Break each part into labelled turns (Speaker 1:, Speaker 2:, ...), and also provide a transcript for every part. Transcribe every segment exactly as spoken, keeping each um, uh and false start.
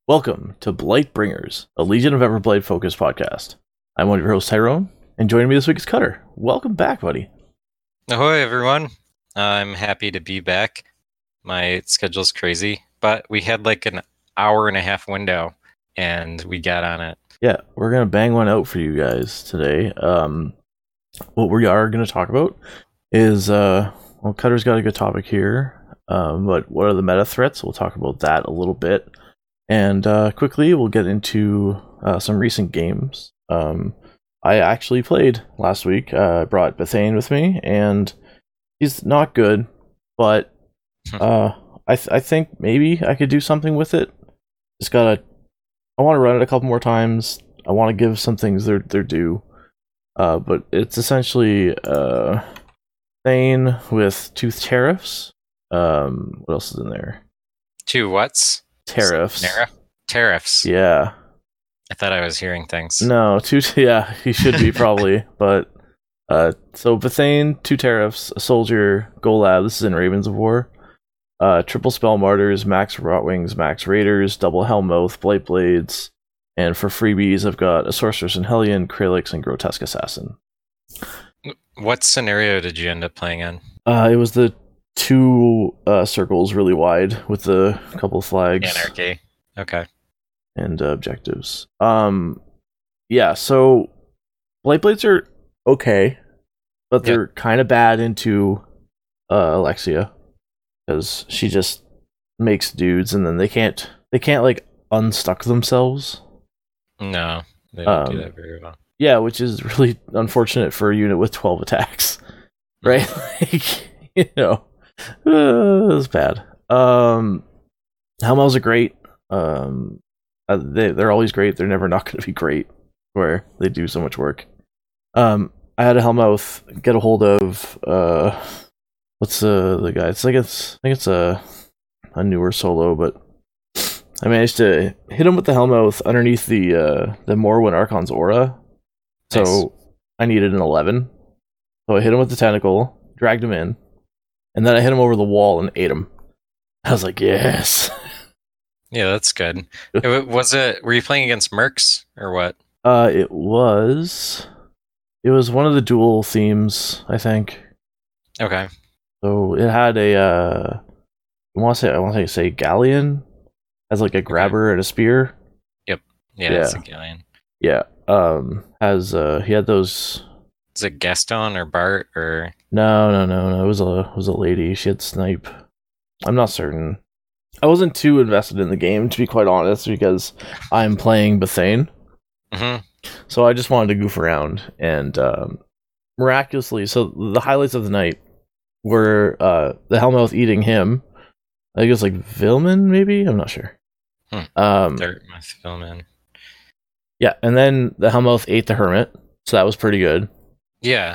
Speaker 1: Welcome to Blightbringers, a Legion of Everblade focused podcast. I'm one of your hosts, Tyrone, and joining me this week is Cutter. Welcome back, buddy.
Speaker 2: Ahoy, everyone. I'm happy to be back. My schedule's crazy, but we had like an hour and a half window, and we got on it.
Speaker 1: Yeah, we're going to bang one out for you guys today. Um, what we are going to talk about is, uh, well, Cutter's got a good topic here, um, but what are the meta threats? We'll talk about that a little bit. And uh, quickly, we'll get into uh, some recent games. Um, I actually played last week. Uh, I brought Bethane with me, and he's not good, but uh, I th- I think maybe I could do something with it. Just gotta. I want to run it a couple more times. I want to give some things their their due. Uh, but it's essentially uh, Thane with tooth tariffs. Um, what else is in there?
Speaker 2: Two what's?
Speaker 1: Tariffs.
Speaker 2: Tariff? Tariffs.
Speaker 1: Yeah.
Speaker 2: I thought I was hearing things.
Speaker 1: No, two. Yeah, he should be probably. But uh, so Bethane, two tariffs, a soldier, Golab. This is in Ravens of War. Uh, triple spell martyrs, max rotwings, max raiders, double hellmouth, blight blades, and for freebies, I've got a sorceress and hellion, Kralix, and grotesque assassin.
Speaker 2: What scenario did you end up playing in?
Speaker 1: Uh, it was the two uh, circles really wide with the couple flags.
Speaker 2: Anarchy. Okay.
Speaker 1: And uh, objectives. Um, yeah. So blight blades are okay, but they're yep. kind of bad into uh, Alexia because she just makes dudes, and then they can't they can't like unstuck themselves.
Speaker 2: No, they don't
Speaker 1: um,
Speaker 2: do that very well.
Speaker 1: Yeah, which is really unfortunate for a unit with twelve attacks, right? Like, you know, uh, it was bad. Um, Hellmouths are great. Um, uh, they they're always great. They're never not going to be great where they do so much work. Um, I had a Hellmouth get a hold of uh, what's uh, the guy? It's like it's I think it's a a newer solo, but I managed to hit him with the Hellmouth underneath the uh, the Morrowind Archon's aura. So nice. I needed an eleven. So I hit him with the tentacle, dragged him in, and then I hit him over the wall and ate him. I was like, yes.
Speaker 2: Yeah, that's good. It, was it? Were you playing against mercs or what?
Speaker 1: Uh, it was. It was one of the dual themes, I think.
Speaker 2: Okay.
Speaker 1: So it had a. Uh, I want to say. I want to say Galleon has like a grabber okay. and a spear.
Speaker 2: Yep. Yeah, yeah. It's a Galleon.
Speaker 1: Yeah. Um. Has uh. He had those.
Speaker 2: Is it Gaston or Bart or?
Speaker 1: No, no, no, no. It was a. It was a lady. She had snipe. I'm not certain. I wasn't too invested in the game, to be quite honest, because I'm playing Bethane.
Speaker 2: Mm-hmm.
Speaker 1: So I just wanted to goof around, and um, miraculously, so the highlights of the night were uh, the Hellmouth eating him. I think it was like Vilman, maybe? I'm not sure.
Speaker 2: Hmm.
Speaker 1: Um,
Speaker 2: Dartmouth Vilman.
Speaker 1: Yeah, and then the Hellmouth ate the Hermit, so that was pretty good.
Speaker 2: Yeah.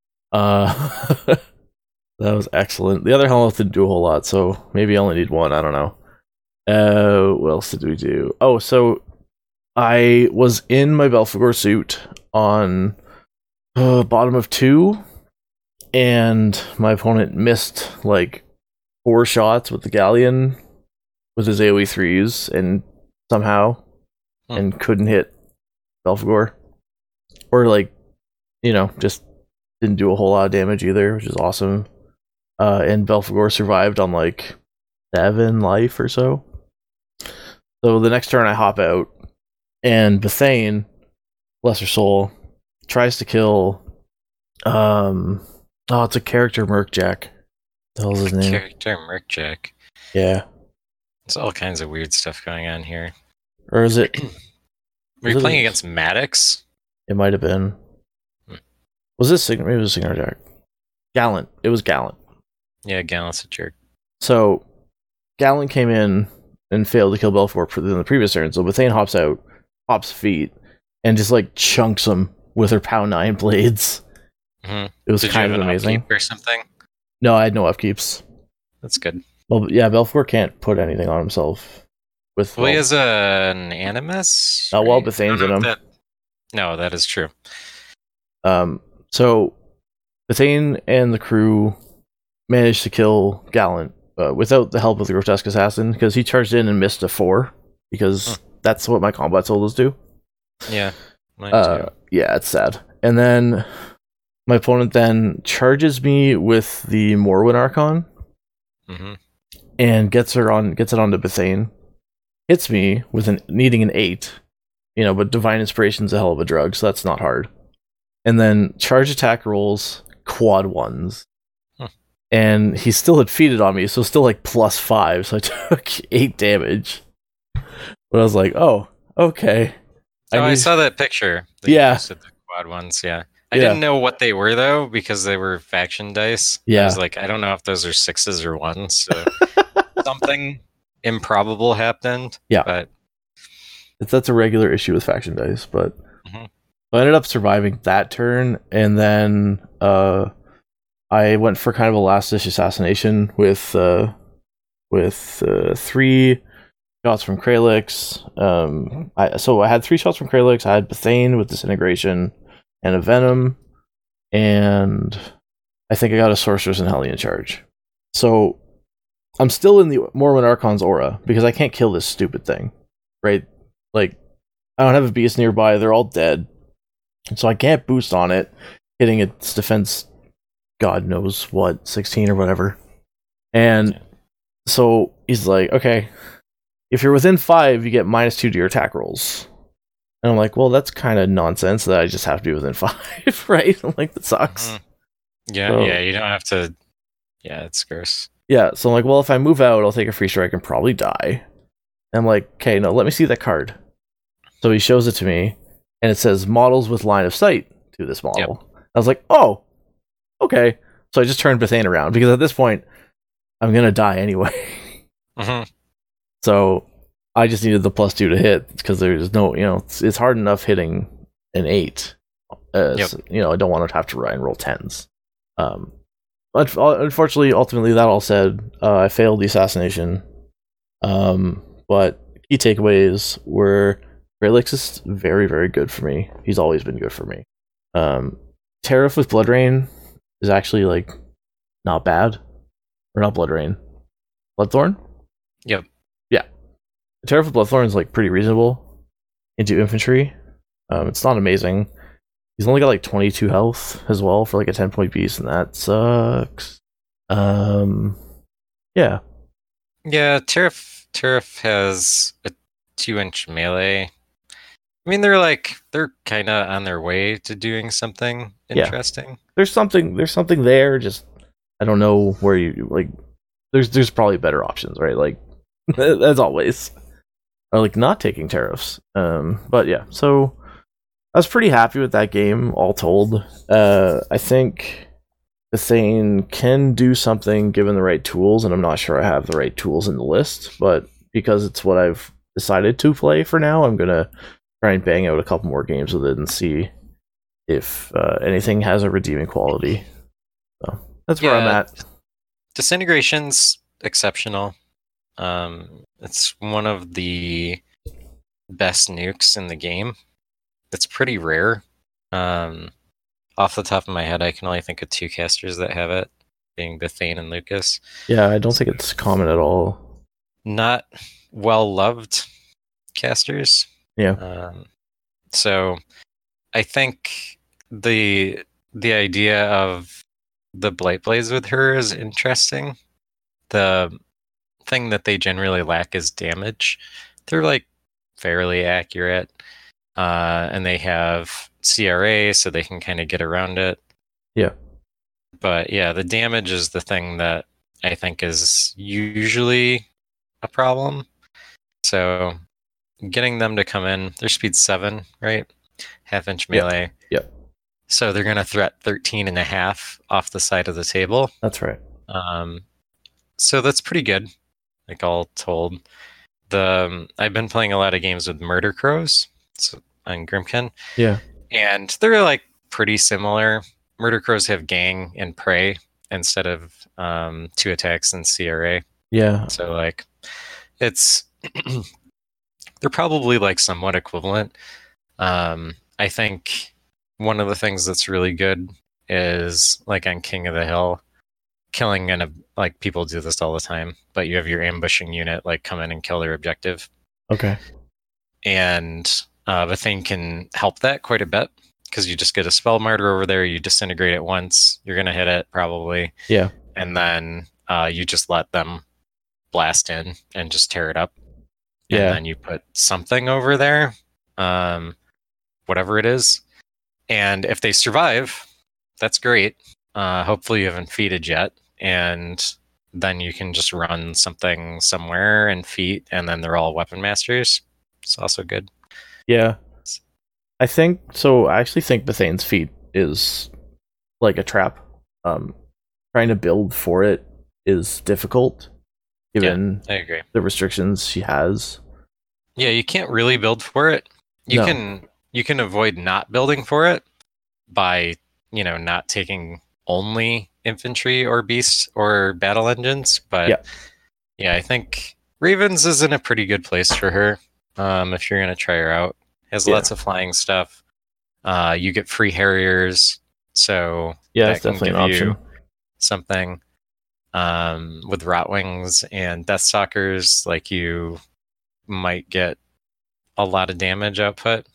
Speaker 1: Uh... That was excellent. The other Hellmouth didn't do a whole lot, so maybe I only need one. I don't know. Uh, what else did we do? Oh, so I was in my Belphegor suit on uh, bottom of two, and my opponent missed like four shots with the Galleon with his AoE threes, and somehow, hmm. and couldn't hit Belphegor, or like, you know, just didn't do a whole lot of damage either, which is awesome. Uh, and Belphegor survived on like seven life or so. So the next turn I hop out, and Bethane, bless her soul, tries to kill. Um, oh, it's a character Mercjack. The hell's his name?
Speaker 2: Character Mercjack.
Speaker 1: Yeah.
Speaker 2: There's all kinds of weird stuff going on here.
Speaker 1: Or is it?
Speaker 2: Were you playing it, against Maddox?
Speaker 1: It might have been. Hmm. Was this Signar? Maybe it was Signar Jack. Gallant. It was Gallant.
Speaker 2: Yeah, Gallant's a jerk.
Speaker 1: So, Gallant came in and failed to kill Belphegor in the previous turn, so Bethane hops out, hops feet, and just like chunks him with her POW nine blades.
Speaker 2: Mm-hmm.
Speaker 1: It was
Speaker 2: Did
Speaker 1: kind
Speaker 2: you have
Speaker 1: of
Speaker 2: an
Speaker 1: amazing.
Speaker 2: Upkeep or something?
Speaker 1: No, I had no upkeeps.
Speaker 2: That's good.
Speaker 1: Well, yeah, Belphegor can't put anything on himself. With
Speaker 2: well,
Speaker 1: well,
Speaker 2: he has a, an Animus?
Speaker 1: Oh, right? Well, Bethane's in him.
Speaker 2: That, no, that is true.
Speaker 1: Um, so, Bethane and the crew managed to kill Gallant uh, without the help of the grotesque assassin, because he charged in and missed a four because huh. that's what my combat solos do.
Speaker 2: Yeah, mine
Speaker 1: Uh,
Speaker 2: too.
Speaker 1: yeah, it's sad. And then my opponent then charges me with the Morrowind Archon
Speaker 2: Mm-hmm.
Speaker 1: and gets her on, gets it onto Bethane. Hits me with an needing an eight, you know, but Divine Inspiration's a hell of a drug, so that's not hard. And then charge attack rolls quad ones.
Speaker 2: Huh.
Speaker 1: And he still had feeded on me, so still like plus five, so I took eight damage. But I was like, oh, okay.
Speaker 2: Oh, I,
Speaker 1: need...
Speaker 2: saw that picture. That
Speaker 1: yeah.
Speaker 2: You posted, the quad ones, yeah. I
Speaker 1: yeah.
Speaker 2: didn't know what they were, though, because they were faction dice.
Speaker 1: Yeah.
Speaker 2: I was like, I don't know if those are sixes or ones, so something improbable happened.
Speaker 1: Yeah.
Speaker 2: But
Speaker 1: it's, that's a regular issue with faction dice, but
Speaker 2: mm-hmm.
Speaker 1: I ended up surviving that turn, and then uh, I went for kind of a last-ditch assassination with uh, with uh, three shots from Kralix. Um, I, so I had three shots from Kralix. I had Bethane with Disintegration and a Venom, and I think I got a Sorceress and Hellion Charge. So I'm still in the Morrowind Archon's aura because I can't kill this stupid thing, right? Like, I don't have a beast nearby. They're all dead. So I can't boost on it, hitting its defense, God knows what, sixteen or whatever. And yeah. So he's like, okay, if you're within five, you get minus two to your attack rolls. And I'm like, well, that's kind of nonsense that I just have to be within five, right? I'm like, that sucks.
Speaker 2: Mm-hmm. Yeah, so, yeah, you don't have to. Yeah, it's gross.
Speaker 1: Yeah, so I'm like, well, if I move out, I'll take a free strike and probably die. And I'm like, okay, no, let me see that card. So he shows it to me, and it says models with line of sight to this model. Yep. I was like, oh, okay. So I just turned Bethane around, because at this point, I'm going to die anyway.
Speaker 2: Mm-hmm.
Speaker 1: So I just needed the plus two to hit, because there's no, you know, it's, it's hard enough hitting an eight. Uh, yep. So, you know, I don't want to have to try and roll tens. Um, but unfortunately, ultimately, that all said, uh, I failed the assassination. Um, but key takeaways were Kralix is very, very good for me. He's always been good for me. Um, Tariff with Blood Rain is actually like not bad. Or not Blood Rain. Bloodthorn?
Speaker 2: Yep.
Speaker 1: Yeah. Tariff with Bloodthorn is like pretty reasonable into infantry. Um, it's not amazing. He's only got like twenty-two health as well for like a ten point beast, and that sucks. Um, yeah.
Speaker 2: Yeah, Tariff, Tariff has a two inch melee. I mean, they're like, they're kind of on their way to doing something interesting.
Speaker 1: Yeah. There's something, there's something there, just, I don't know where you, like, there's there's probably better options, right? Like, as always. Or like not taking tariffs. Um, but yeah, so I was pretty happy with that game, all told. Uh, I think Bethane can do something given the right tools, and I'm not sure I have the right tools in the list, but because it's what I've decided to play for now, I'm going to try and bang out a couple more games with it and see if uh, anything has a redeeming quality. So that's where yeah, I'm at.
Speaker 2: Disintegration's exceptional. Um, it's one of the best nukes in the game. It's pretty rare. Um, off the top of my head, I can only think of two casters that have it, being Bethane and Lucas.
Speaker 1: Yeah, I don't think it's common at all.
Speaker 2: Not well-loved casters.
Speaker 1: Yeah.
Speaker 2: Um, so I think the the idea of the Blightblaze with her is interesting. The thing that they generally lack is damage. They're like fairly accurate. Uh, and they have C R A, so they can kind of get around it.
Speaker 1: Yeah.
Speaker 2: But yeah, the damage is the thing that I think is usually a problem. So getting them to come in, their speed's seven, right? Half inch melee.
Speaker 1: Yep. Yep.
Speaker 2: So they're going to threat thirteen and a half off the side of the table.
Speaker 1: That's right.
Speaker 2: Um, so that's pretty good, like all told. The um, I've been playing a lot of games with Murder Crows so, on Grimkin.
Speaker 1: Yeah.
Speaker 2: And they're like pretty similar. Murder Crows have Gang and Prey instead of um, two attacks and C R A.
Speaker 1: Yeah.
Speaker 2: So like it's they're probably like somewhat equivalent. Um, I think one of the things that's really good is like on King of the Hill, killing an like people do this all the time, but you have your ambushing unit like come in and kill their objective.
Speaker 1: Okay.
Speaker 2: and uh, the thing can help that quite a bit because you just get a spell martyr over there. You disintegrate it once, you're gonna hit it probably,
Speaker 1: Yeah.
Speaker 2: and then uh, you just let them blast in and just tear it up.
Speaker 1: Yeah.
Speaker 2: And then you put something over there, um, whatever it is, and if they survive, that's great. Uh, hopefully you haven't feated yet, and then you can just run something somewhere and feat, and then they're all weapon masters. It's also good.
Speaker 1: Yeah. I think so. I actually think Bethane's feat is like a trap. Um, trying to build for it is difficult, given
Speaker 2: yeah, I agree.
Speaker 1: the restrictions she has.
Speaker 2: Yeah, you can't really build for it. You
Speaker 1: No.
Speaker 2: can you can avoid not building for it by, you know, not taking only infantry or beasts or battle engines. But
Speaker 1: yeah,
Speaker 2: yeah I think Ravens is in a pretty good place for her. Um, if you're gonna try her out, has
Speaker 1: yeah.
Speaker 2: lots of flying stuff. Uh, you get free Harriers, so
Speaker 1: yeah,
Speaker 2: that
Speaker 1: it's
Speaker 2: can
Speaker 1: definitely
Speaker 2: give
Speaker 1: an option.
Speaker 2: you something. Um, with Rotwings and Deathstalkers, like you might get a lot of damage output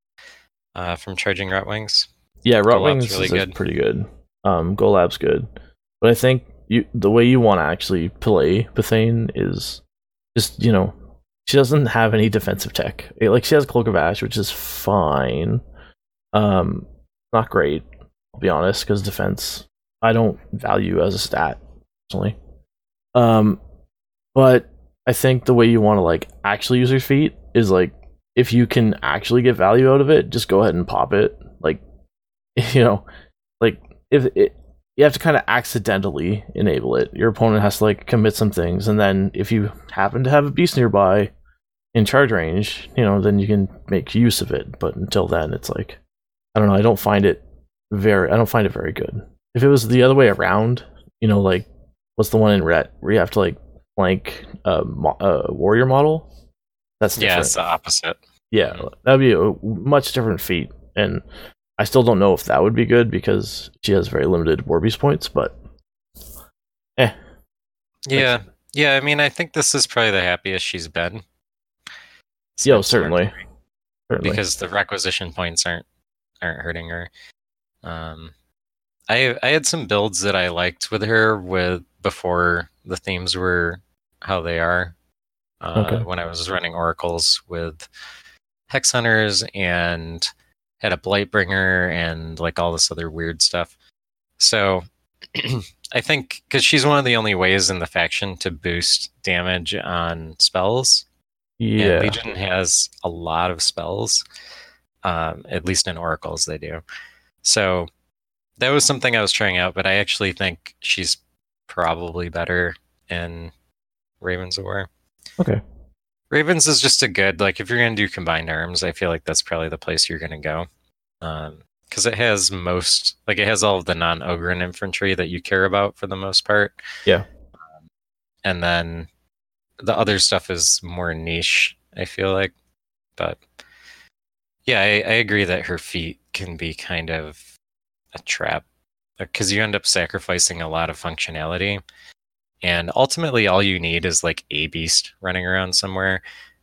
Speaker 2: uh, from charging Rotwings.
Speaker 1: Yeah,
Speaker 2: Golab's
Speaker 1: Rotwings
Speaker 2: really
Speaker 1: is
Speaker 2: good.
Speaker 1: pretty good. Um, Golab's good, but I think you the way you want to actually play Bethane is just, you know, she doesn't have any defensive tech. It- like she has Cloak of Ash, which is fine. Um, not great, I'll be honest, because defense I don't value as a stat personally. Um, but I think the way you want to like actually use your feat is like if you can actually get value out of it, just go ahead and pop it. Like, you know, like if it, you have to kind of accidentally enable it. Your opponent has to like commit some things, and then if you happen to have a beast nearby in charge range, you know, then you can make use of it. But until then, it's like I don't know. I don't find it very. I don't find it very good. If it was the other way around, you know, like what's the one in Ret where you have to like flank a, mo- a warrior model? That's different.
Speaker 2: Yeah, it's the opposite.
Speaker 1: Yeah, that'd be a much different feat, and I still don't know if that would be good because she has very limited Warbeast points. But, eh.
Speaker 2: Yeah, yeah. I mean, I think this is probably the happiest she's been.
Speaker 1: Yo, certainly, certainly.
Speaker 2: Because the requisition points aren't aren't hurting her. Um, I I had some builds that I liked with her with before the themes were how they are. Uh,
Speaker 1: Okay.
Speaker 2: When I was running oracles with Hex Hunters and had a Blightbringer and like all this other weird stuff. So I think because she's one of the only ways in the faction to boost damage on spells.
Speaker 1: Yeah.
Speaker 2: And Legion has a lot of spells, um, at least in oracles they do. So that was something I was trying out, but I actually think she's probably better in Ravens of War.
Speaker 1: Okay.
Speaker 2: Ravens is just a good, like, if you're going to do combined arms, I feel like that's probably the place you're going to go. Um, because it has most, like, it has all of the non-Ogren infantry that you care about for the most part.
Speaker 1: Yeah.
Speaker 2: Um, and then the other stuff is more niche, I feel like. But yeah, I, I agree that her feat can be kind of a trap because you end up sacrificing a lot of functionality. And ultimately, all you need is like a beast running around somewhere,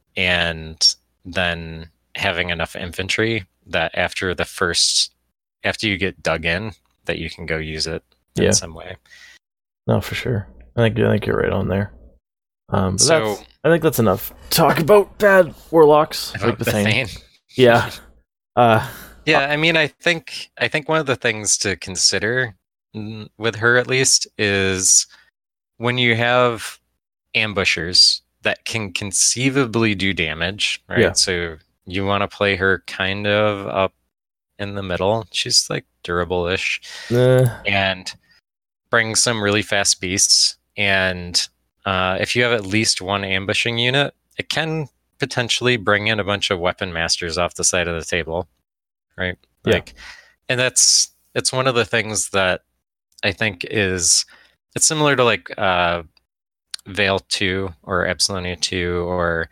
Speaker 2: and then having enough infantry that after the first, after you get dug in, that you can go use it in
Speaker 1: Yeah.
Speaker 2: some way.
Speaker 1: No, for sure. I think I think you're right on there. Um, but
Speaker 2: So
Speaker 1: that's, I think that's enough talk about bad warlocks like Bethane.
Speaker 2: Bethane.
Speaker 1: Yeah. Uh,
Speaker 2: yeah, I mean, I think I think one of the things to consider mm, with her at least is when you have ambushers that can conceivably do damage, right?
Speaker 1: Yeah.
Speaker 2: So you want to play her kind of up in the middle. She's like durable-ish,
Speaker 1: uh,
Speaker 2: and bring some really fast beasts. And uh, if you have at least one ambushing unit, it can potentially bring in a bunch of weapon masters off the side of the table, right?
Speaker 1: Yeah.
Speaker 2: Like, and that's it's one of the things that I think is it's similar to like uh, Veil two or Epsilonia two or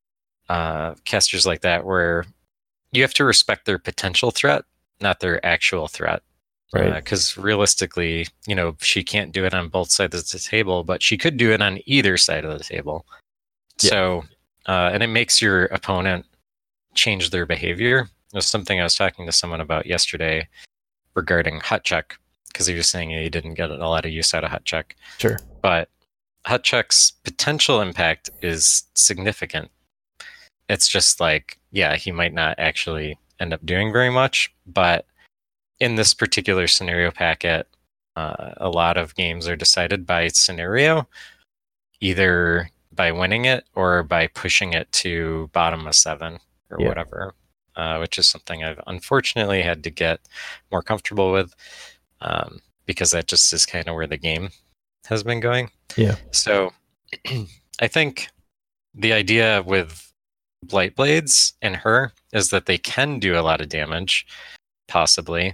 Speaker 2: uh, casters like that, where you have to respect their potential threat, not their actual threat.
Speaker 1: right.
Speaker 2: Because uh, realistically, you know, she can't do it on both sides of the table, but she could do it on either side of the table.
Speaker 1: Yeah.
Speaker 2: So, uh, and it makes your opponent change their behavior. It was something I was talking to someone about yesterday regarding hut check, because he was saying he didn't get a lot of use out of hut check.
Speaker 1: Sure.
Speaker 2: But hut check's potential impact is significant. It's just like, yeah, he might not actually end up doing very much, but in this particular scenario packet, uh, a lot of games are decided by scenario, either by winning it or by pushing it to bottom of seven or
Speaker 1: Yeah.
Speaker 2: whatever, uh, which is something I've unfortunately had to get more comfortable with, um, because that just is kind of where the game has been going.
Speaker 1: Yeah.
Speaker 2: So I think the idea with Blight Blades and her is that they can do a lot of damage, possibly,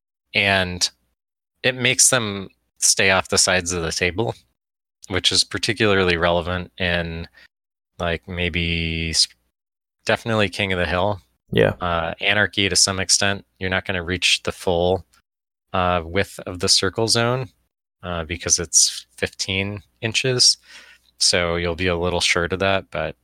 Speaker 2: and it makes them stay off the sides of the table, which is particularly relevant in, like, maybe definitely King of the Hill.
Speaker 1: Yeah.
Speaker 2: Uh, Anarchy to some extent. You're not going to reach the full uh, width of the circle zone uh, because it's fifteen inches. So you'll be a little short of that. But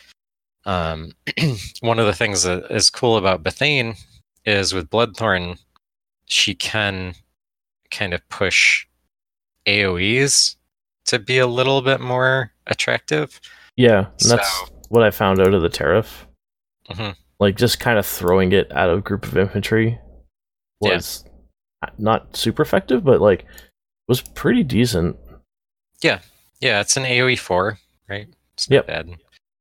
Speaker 2: um, one of the things that is cool about Bethane is with Bloodthorn, she can kind of push A O Es to be a little bit more attractive.
Speaker 1: Yeah, and
Speaker 2: So-
Speaker 1: that's what I found out of the Tariff.
Speaker 2: Mhm.
Speaker 1: Like, just kind of throwing it at a group of infantry was not super effective, but, like, was pretty decent.
Speaker 2: Yeah, it's an A O E four, right? It's
Speaker 1: Yep.
Speaker 2: not bad.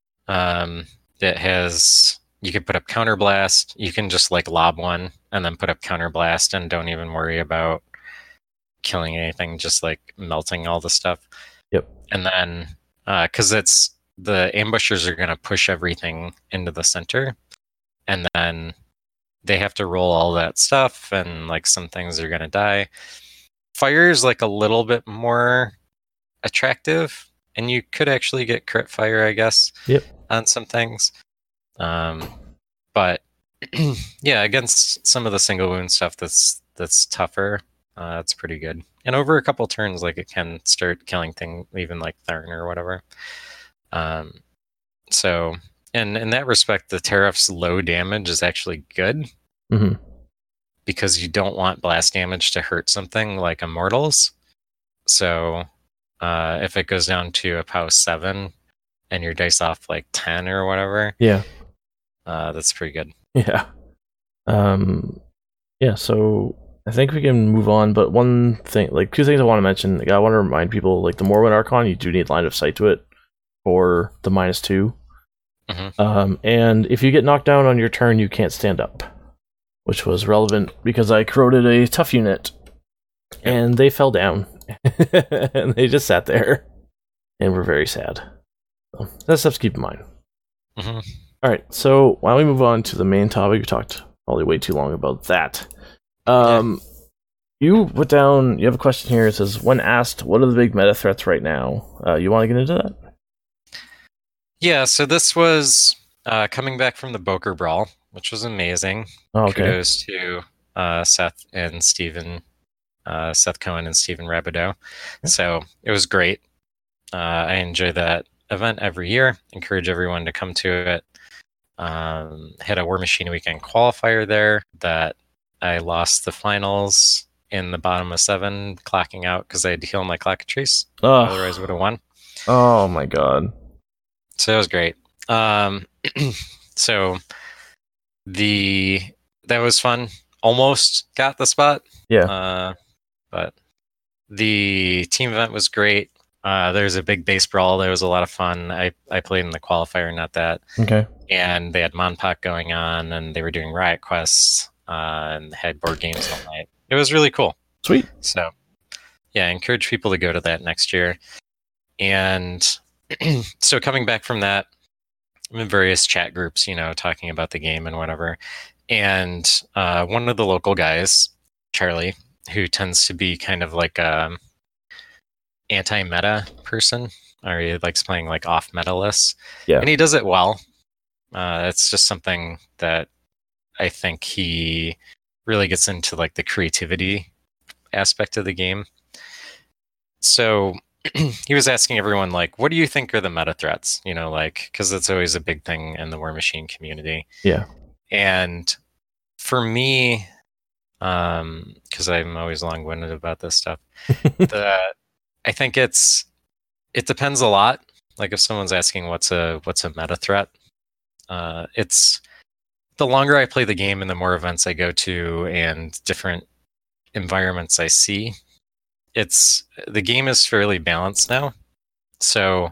Speaker 2: Um, it has, you can put up counterblast. You can just like lob one and then put up counterblast and don't even worry about killing anything, just like melting all the stuff.
Speaker 1: Yep.
Speaker 2: And then, uh, cause it's, the ambushers are going to push everything into the center, and then they have to roll all that stuff, and like some things are going to die. Fire is like a little bit more attractive, and you could actually get crit fire, I guess,
Speaker 1: Yep.
Speaker 2: on some things. Um, but yeah, against some of the single wound stuff that's that's tougher, uh, it's pretty good. And over a couple turns, like, it can start killing things, even like Tharn or whatever. Um, so, and in that respect, the Tariff's low damage is actually good,
Speaker 1: hmm
Speaker 2: because you don't want blast damage to hurt something like Immortals. So uh, if it goes down to a P O W seven and your dice off like ten or whatever,
Speaker 1: Yeah.
Speaker 2: uh, that's pretty good.
Speaker 1: Yeah. Um, yeah, so I think we can move on, but one thing, like, two things I want to mention. Like, I want to remind people, like, the Morrowind Archon, you do need line of sight to it for the minus two.
Speaker 2: Mhm.
Speaker 1: Um, and if you get knocked down on your turn, you can't stand up, which was relevant because I corroded a tough unit, and they fell down, and they just sat there, and were very sad. So that's stuff to keep in mind.
Speaker 2: Mhm.
Speaker 1: All right, so why don't we move on to the main topic? We talked probably way too long about that. Um, you put down, you have a question here. It says, when asked, what are the big meta threats right now? Uh, you want to get into that?
Speaker 2: Yeah, so this was uh, coming back from the Boker Brawl, which was amazing.
Speaker 1: Oh, okay.
Speaker 2: Kudos to uh, Seth and Stephen, uh, Seth Cohen and Stephen Rabideau. So it was great. Uh, I enjoy that event every year. Encourage everyone to come to it. Um, had a War Machine Weekend qualifier there that I lost the finals in the bottom of seven, clocking out because I had to heal my Clockatrice.
Speaker 1: Oh,
Speaker 2: Otherwise, would have won.
Speaker 1: oh my god.
Speaker 2: So that was great. Um, so the that was fun. Almost got the spot.
Speaker 1: Yeah.
Speaker 2: Uh, but the team event was great. Uh, there was a big base brawl. There was a lot of fun. I, I played in the qualifier, not that.
Speaker 1: Okay.
Speaker 2: And they had Monpac going on, and they were doing Riot Quests, uh, and had board games all night. It was really cool.
Speaker 1: Sweet.
Speaker 2: So, yeah, I encourage people to go to that next year. And so coming back from that, I'm in various chat groups, you know, talking about the game and whatever. And uh, one of the local guys, Charlie, who tends to be kind of like a anti-meta person, or he likes playing like off-meta lists.
Speaker 1: Yeah.
Speaker 2: And he does it well. Uh, it's just something that I think he really gets into, like the creativity aspect of the game. So he was asking everyone like, what do you think are the meta threats? You know, like because it's always a big thing in the War Machine community.
Speaker 1: Yeah.
Speaker 2: And for me, um, because I'm always long-winded about this stuff, the I think it's it depends a lot. Like if someone's asking what's a what's a meta threat, uh, it's the longer I play the game and the more events I go to and different environments I see, it's the game is fairly balanced now. So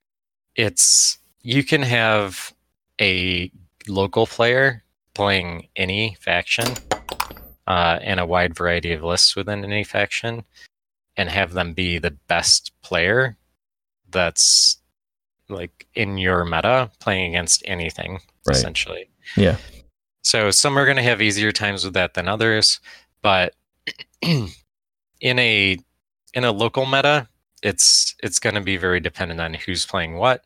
Speaker 2: it's you can have a local player playing any faction uh, and a wide variety of lists within any faction and have them be the best player that's like in your meta playing against anything,
Speaker 1: Right.
Speaker 2: essentially.
Speaker 1: Yeah.
Speaker 2: So some are going to have easier times with that than others, but in a in a local meta, it's it's going to be very dependent on who's playing what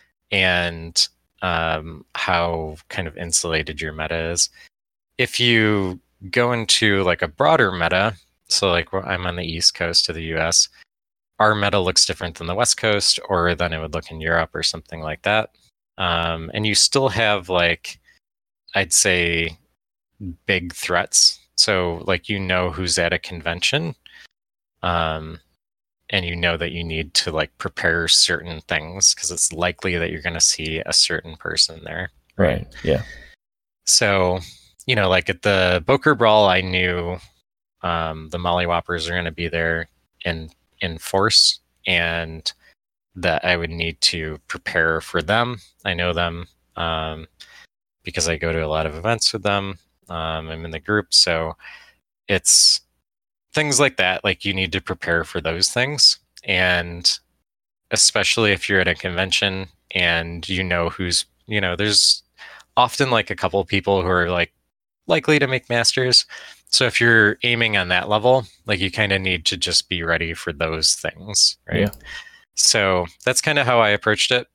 Speaker 2: and um, how kind of insulated your meta is. If you go into like a broader meta, so like I'm on the East Coast of the U S, our meta looks different than the West Coast or than it would look in Europe or something like that. Um, and you still have like, I'd say, big threats. So like you know who's at a convention, um, and you know that you need to like prepare certain things because it's likely that you're going to see a certain person there.
Speaker 1: Right. right. Yeah.
Speaker 2: So, you know, like at the Boker Brawl, I knew um, the Mollywoppers are going to be there in in force, and that I would need to prepare for them. I know them um, because I go to a lot of events with them. Um, I'm in the group, so it's things like that. Like you need to prepare for those things, and especially if you're at a convention and you know who's, you know, there's often like a couple of people who are like likely to make masters. So if you're aiming on that level, like you kind of need to just be ready for those things, right?
Speaker 1: Yeah.
Speaker 2: So that's kind of how I approached it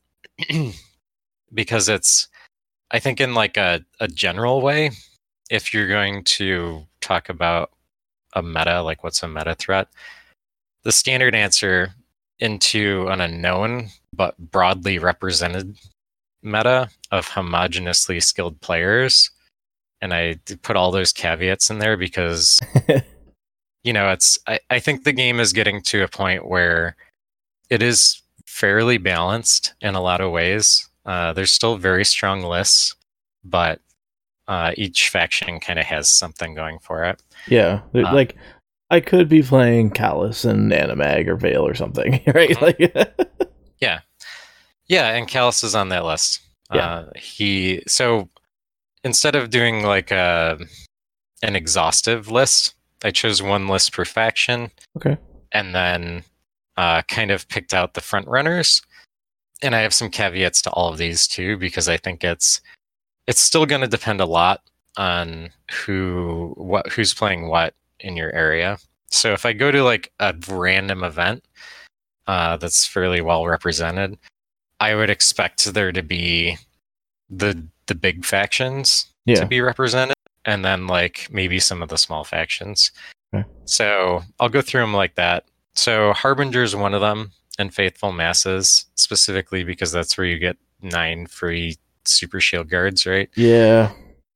Speaker 2: because it's, I think in like a, a general way, if you're going to talk about a meta, like what's a meta threat, the standard answer into an unknown but broadly represented meta of homogeneously skilled players. And I put all those caveats in there because, you know, it's, I, I think the game is getting to a point where it is fairly balanced in a lot of ways. Uh, there's still very strong lists, but uh, each faction kind of has something going for it.
Speaker 1: Yeah. Uh, like, I could be playing Callus and Animag or Vale or something, right? Like,
Speaker 2: yeah. Yeah, and Callus is on that list.
Speaker 1: Yeah.
Speaker 2: Uh, he, so instead of doing like a, an exhaustive list, I chose one list per faction.
Speaker 1: Okay.
Speaker 2: And then uh, kind of picked out the front runners. And I have some caveats to all of these too, because I think it's it's still going to depend a lot on who what who's playing what in your area. So if I go to like a random event uh, that's fairly well represented, I would expect there to be the the big factions
Speaker 1: yeah.
Speaker 2: to be represented, and then like maybe some of the small factions.
Speaker 1: Okay.
Speaker 2: So I'll go through them like that. So Harbinger is one of them, and Faithful Masses specifically because that's where you get nine free super shield guards, right?
Speaker 1: Yeah.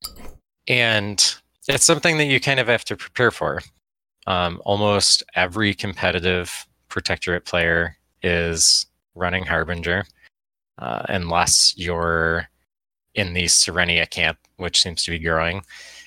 Speaker 2: And it's something that you kind of have to prepare for. Um, almost every competitive Protectorate player is running Harbinger, uh, unless you're in the Serenia camp, which seems to be growing.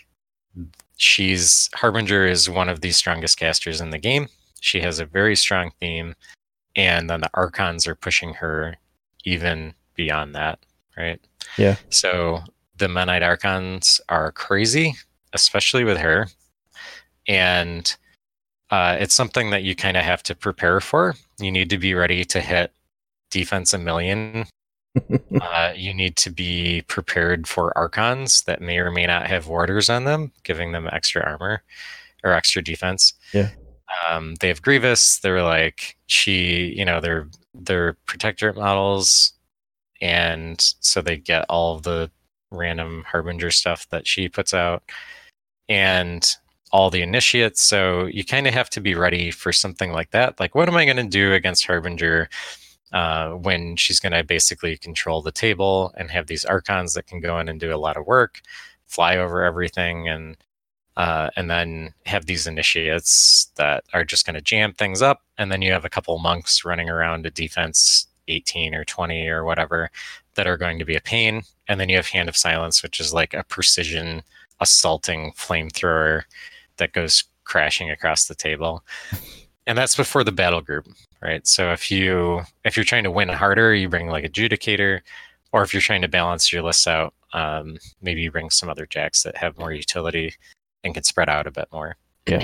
Speaker 2: She's Harbinger is one of the strongest casters in the game. She has a very strong theme, and then the Archons are pushing her even beyond that, right?
Speaker 1: Yeah.
Speaker 2: So the Menite Archons are crazy, especially with her. And uh, it's something that you kind of have to prepare for. You need to be ready to hit defense a million. uh, you need to be prepared for Archons that may or may not have warders on them, giving them extra armor or extra defense.
Speaker 1: Yeah.
Speaker 2: Um, they have Grievous. They're like she, you know, they're they're Protectorate models, and so they get all of the random Harbinger stuff that she puts out. And all the initiates. So you kind of have to be ready for something like that. Like, what am I going to do against Harbinger uh, when she's going to basically control the table and have these archons that can go in and do a lot of work, fly over everything, and uh, and then have these initiates that are just going to jam things up. And then you have a couple monks running around a defense eighteen or twenty or whatever that are going to be a pain. And then you have Hand of Silence, which is like a precision assaulting flamethrower that goes crashing across the table. And that's before the battle group, right? So if you if you're trying to win harder, you bring like Adjudicator, or if you're trying to balance your lists out, um, maybe you bring some other jacks that have more utility and can spread out a bit more.
Speaker 1: Yeah.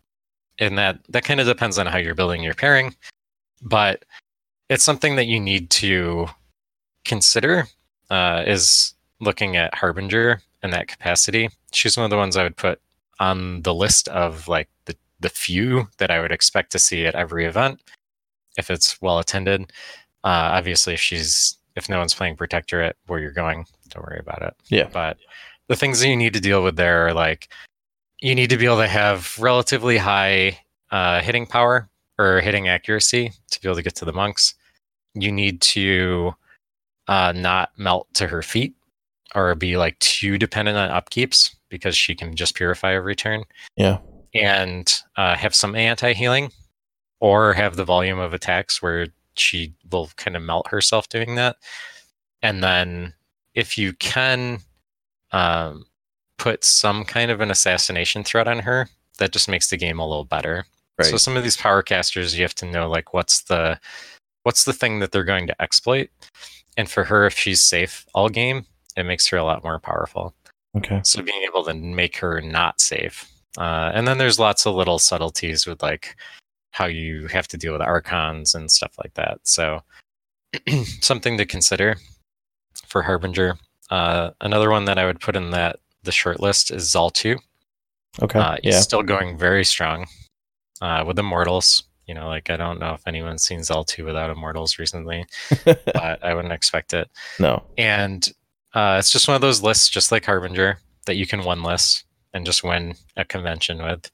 Speaker 2: And that that kind of depends on how you're building your pairing, but it's something that you need to consider uh, is looking at Harbinger in that capacity. She's one of the ones I would put on the list of like the, the few that I would expect to see at every event if it's well attended. Uh, obviously, if she's if no one's playing Protectorate where you're going, don't worry about it.
Speaker 1: Yeah.
Speaker 2: But the things that you need to deal with there are like you need to be able to have relatively high uh, hitting power or hitting accuracy to be able to get to the monks. You need to uh, not melt to her feet or be like too dependent on upkeeps because she can just purify every turn.
Speaker 1: Yeah.
Speaker 2: And uh, have some anti-healing or have the volume of attacks where she will kind of melt herself doing that. And then if you can um, put some kind of an assassination threat on her, that just makes the game a little better. Right. So some of these power casters, you have to know like what's the what's the thing that they're going to exploit. And for her, if she's safe all game, it makes her a lot more powerful.
Speaker 1: Okay.
Speaker 2: So being able to make her not safe. Uh, and then there's lots of little subtleties with like how you have to deal with archons and stuff like that. So something to consider for Harbinger. Uh, another one that I would put in that the short list is Xal'tu.
Speaker 1: Okay.
Speaker 2: Uh, he's
Speaker 1: yeah.
Speaker 2: still going very strong uh, with Immortals. You know, like I don't know if anyone's seen Xal'tu without Immortals recently, but I wouldn't expect it.
Speaker 1: No.
Speaker 2: And uh, it's just one of those lists, just like Harbinger, that you can one list and just win a convention with.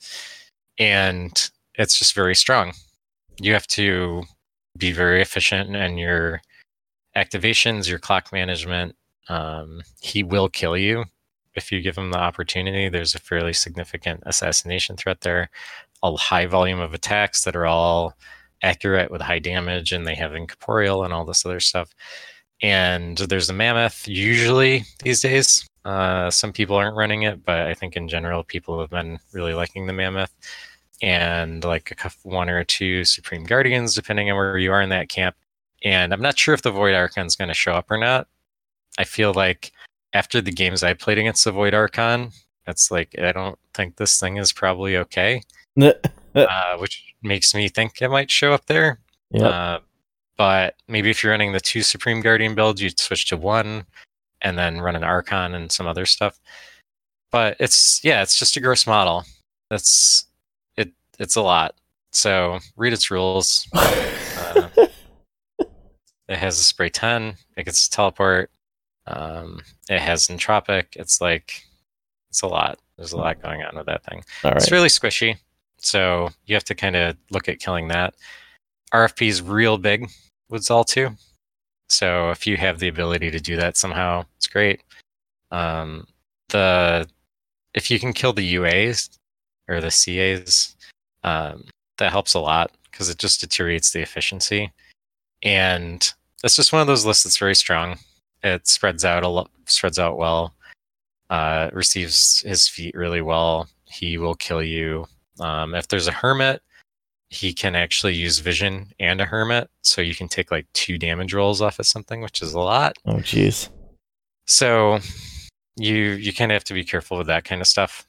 Speaker 2: And it's just very strong. You have to be very efficient in your activations, your clock management. Um, he will kill you if you give him the opportunity. There's a fairly significant assassination threat there. A high volume of attacks that are all accurate with high damage, and they have incorporeal and all this other stuff. And there's the Mammoth usually these days. Uh, some people aren't running it, but I think in general people have been really liking the Mammoth. And like a couple, one or two Supreme Guardians, depending on where you are in that camp. And I'm not sure if the Void Archon is going to show up or not. I feel like after the games I played against the Void Archon, it's like I don't think this thing is probably okay. uh, which makes me think it might show up there.
Speaker 1: Yep.
Speaker 2: Uh, but maybe if you're running the two Supreme Guardian builds, you'd switch to one and then run an Archon and some other stuff. But it's, yeah, it's just a gross model. That's, it. It's a lot. So read its rules. uh, it has a spray ten. It gets teleport. Um, it has Entropic. It's like, it's a lot. There's a lot going on with that thing.
Speaker 1: All right.
Speaker 2: It's really squishy. So you have to kind of look at killing that. R F P is real big with Xal'tu. So if you have the ability to do that somehow, it's great. Um, the if you can kill the U As or the C As, um, that helps a lot because it just deteriorates the efficiency. And it's just one of those lists that's very strong. It spreads out a lot, spreads out well. Uh, receives his feet really well. He will kill you. Um, if there's a hermit, he can actually use vision and a hermit, so you can take like two damage rolls off of something, which is a lot.
Speaker 1: Oh, jeez.
Speaker 2: So you you kind of have to be careful with that kind of stuff.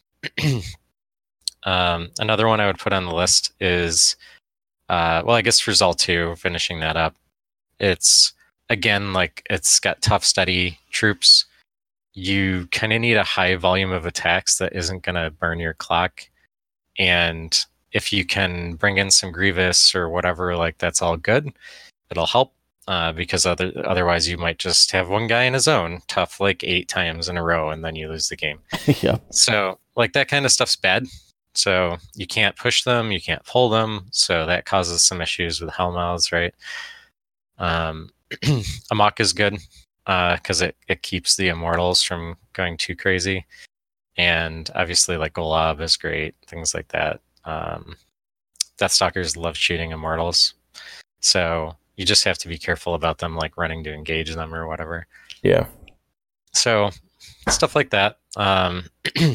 Speaker 2: um, another one I would put on the list is, uh, well, I guess for Xal'tu, finishing that up, it's again like it's got tough, steady troops. You kind of need a high volume of attacks that isn't going to burn your clock. And if you can bring in some Grievous or whatever, like that's all good. It'll help uh, because other, otherwise you might just have one guy in his own tough like eight times in a row and then you lose the game.
Speaker 1: Yeah.
Speaker 2: So like that kind of stuff's bad. So you can't push them, you can't pull them, so that causes some issues with Hellmouths, right? Um, Amok is good because uh, it, it keeps the Immortals from going too crazy. And obviously, like Golab is great, things like that. Um, Deathstalkers love shooting Immortals. So you just have to be careful about them, like running to engage them or whatever.
Speaker 1: Yeah.
Speaker 2: So stuff like that. Um,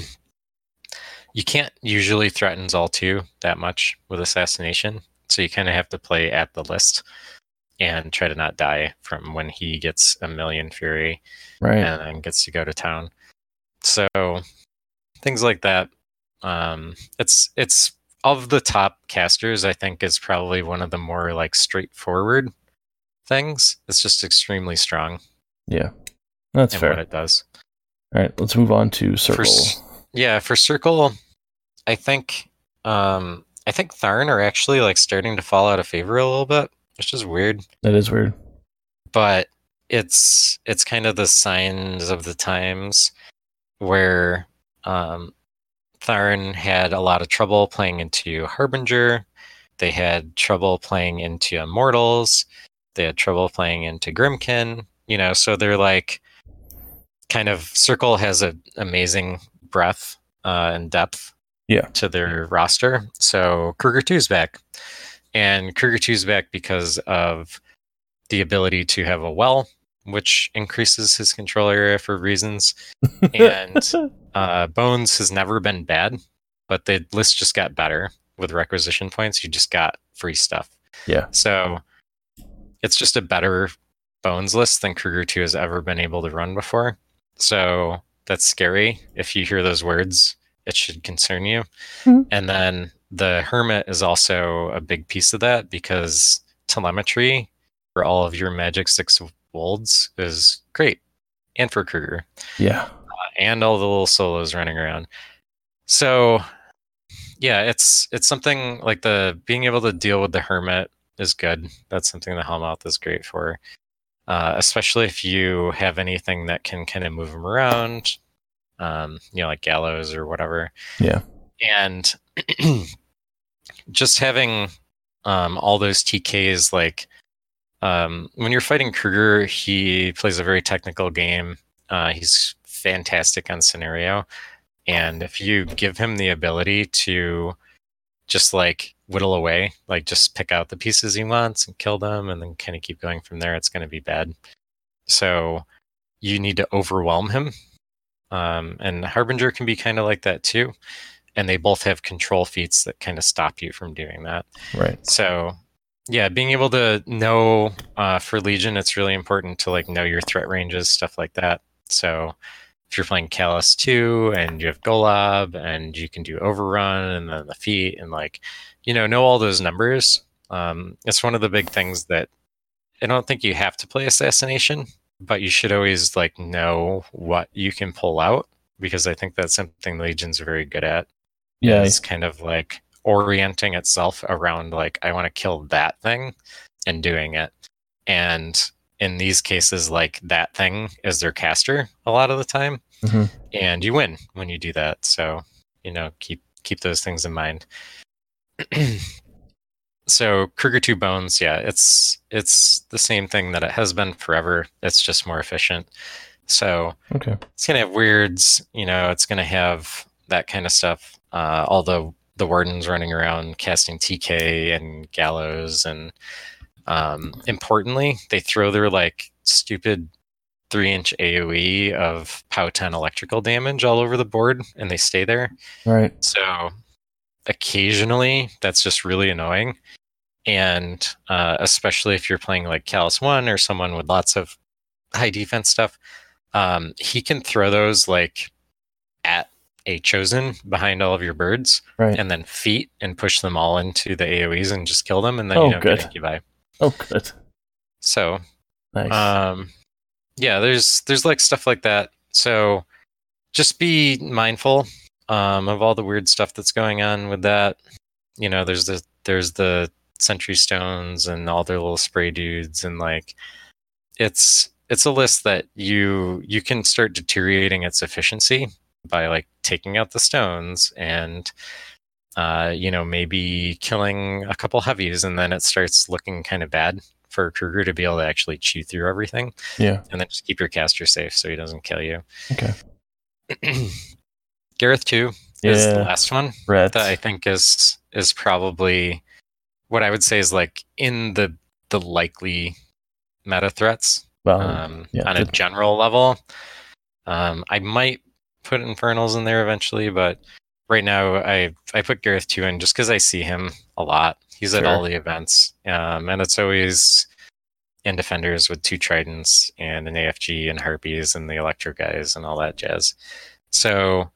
Speaker 2: you can't usually threaten Zol two that much with Assassination. So you kind of have to play at the list and try to not die from when he gets a million fury
Speaker 1: Right.
Speaker 2: and then gets to go to town. So things like that. Um, it's it's of the top casters, I think is probably one of the more like straightforward things. It's just extremely strong.
Speaker 1: Yeah, that's
Speaker 2: in
Speaker 1: fair.
Speaker 2: What it does.
Speaker 1: All right, let's move on to Circle.
Speaker 2: For, yeah, for Circle, I think um, I think Tharn are actually like starting to fall out of favor a little bit, which is weird.
Speaker 1: That is weird.
Speaker 2: But it's it's kind of the signs of the times where um, Tharn had a lot of trouble playing into Harbinger. They had trouble playing into Immortals. They had trouble playing into Grimkin. You know, so they're like kind of Circle has an amazing breadth uh, and depth
Speaker 1: yeah.
Speaker 2: to their roster. So Kruger two's back. And Kruger two's back because of the ability to have a well, which increases his control area for reasons. And uh, Bones has never been bad, but the list just got better with requisition points. You just got free stuff.
Speaker 1: Yeah.
Speaker 2: So it's just a better Bones list than Kruger two has ever been able to run before. So that's scary. If you hear those words, it should concern you. Mm-hmm. And then the Hermit is also a big piece of that because telemetry for all of your Magic Six Wolds is great. And for Kruger.
Speaker 1: Yeah.
Speaker 2: Uh, and all the little solos running around. So yeah, it's it's something like the being able to deal with the Hermit is good. That's something the Hellmouth is great for. Uh, especially if you have anything that can kind of move them around, um, you know, like Gallows or whatever.
Speaker 1: Yeah.
Speaker 2: And just having um, all those T Ks, like um, when you're fighting Kruger, he plays a very technical game. Uh, he's fantastic on scenario. And if you give him the ability to just like whittle away, like just pick out the pieces he wants and kill them and then kind of keep going from there, it's going to be bad. So you need to overwhelm him. Um, and Harbinger can be kind of like that too. And they both have control feats that kind of stop you from doing that.
Speaker 1: Right.
Speaker 2: So yeah, being able to know uh, for Legion, it's really important to like know your threat ranges, stuff like that. So if you're playing Callus two and you have Golab and you can do Overrun and then the feat and like, you know, know all those numbers. Um, it's one of the big things that I don't think you have to play Assassination, but you should always like know what you can pull out because I think that's something Legion's very good at.
Speaker 1: Yeah.
Speaker 2: It's kind of like orienting itself around like, I want to kill that thing and doing it. And in these cases, like that thing is their caster a lot of the time,
Speaker 1: mm-hmm.
Speaker 2: and you win when you do that. So, you know, keep keep those things in mind. So Kruger two Bones, yeah, it's it's the same thing that it has been forever. It's just more efficient. So
Speaker 1: okay.
Speaker 2: It's gonna have weirds, you know, it's gonna have that kind of stuff. Uh, all the the wardens running around casting T K and Gallows and Um, importantly, they throw their like stupid three inch A O E of P O W ten electrical damage all over the board and they stay there.
Speaker 1: Right.
Speaker 2: So occasionally that's just really annoying. And uh, especially if you're playing like Callus one or someone with lots of high defense stuff, um, he can throw those like at a chosen behind all of your birds
Speaker 1: right.
Speaker 2: and then feet and push them all into the A O Es and just kill them and then
Speaker 1: oh,
Speaker 2: you don't
Speaker 1: good.
Speaker 2: get incubi.
Speaker 1: Oh, good.
Speaker 2: So,
Speaker 1: nice.
Speaker 2: Um, yeah, there's there's like stuff like that. So, just be mindful um, of all the weird stuff that's going on with that. You know, there's the there's the Sentry Stones and all their little spray dudes, and like, it's it's a list that you you can start deteriorating its efficiency by like taking out the stones and uh, you know, maybe killing a couple heavies, and then it starts looking kind of bad for Kruger to be able to actually chew through everything.
Speaker 3: Yeah.
Speaker 2: And then just keep your caster safe so he doesn't kill you.
Speaker 3: Okay.
Speaker 2: Gareth two
Speaker 3: Yeah.
Speaker 2: is the last one
Speaker 3: Rhett.
Speaker 2: that I think is is probably what I would say is like in the the likely meta threats.
Speaker 3: Well,
Speaker 2: um,
Speaker 3: yeah,
Speaker 2: on
Speaker 3: the-
Speaker 2: a general level. Um, I might put Infernals in there eventually, but right now I I put Gareth two in just because I see him a lot. He's at
Speaker 3: Sure.
Speaker 2: all the events, um, and it's always in Defenders with two Tridents and an A F G and Harpies and the Electro guys and all that jazz. So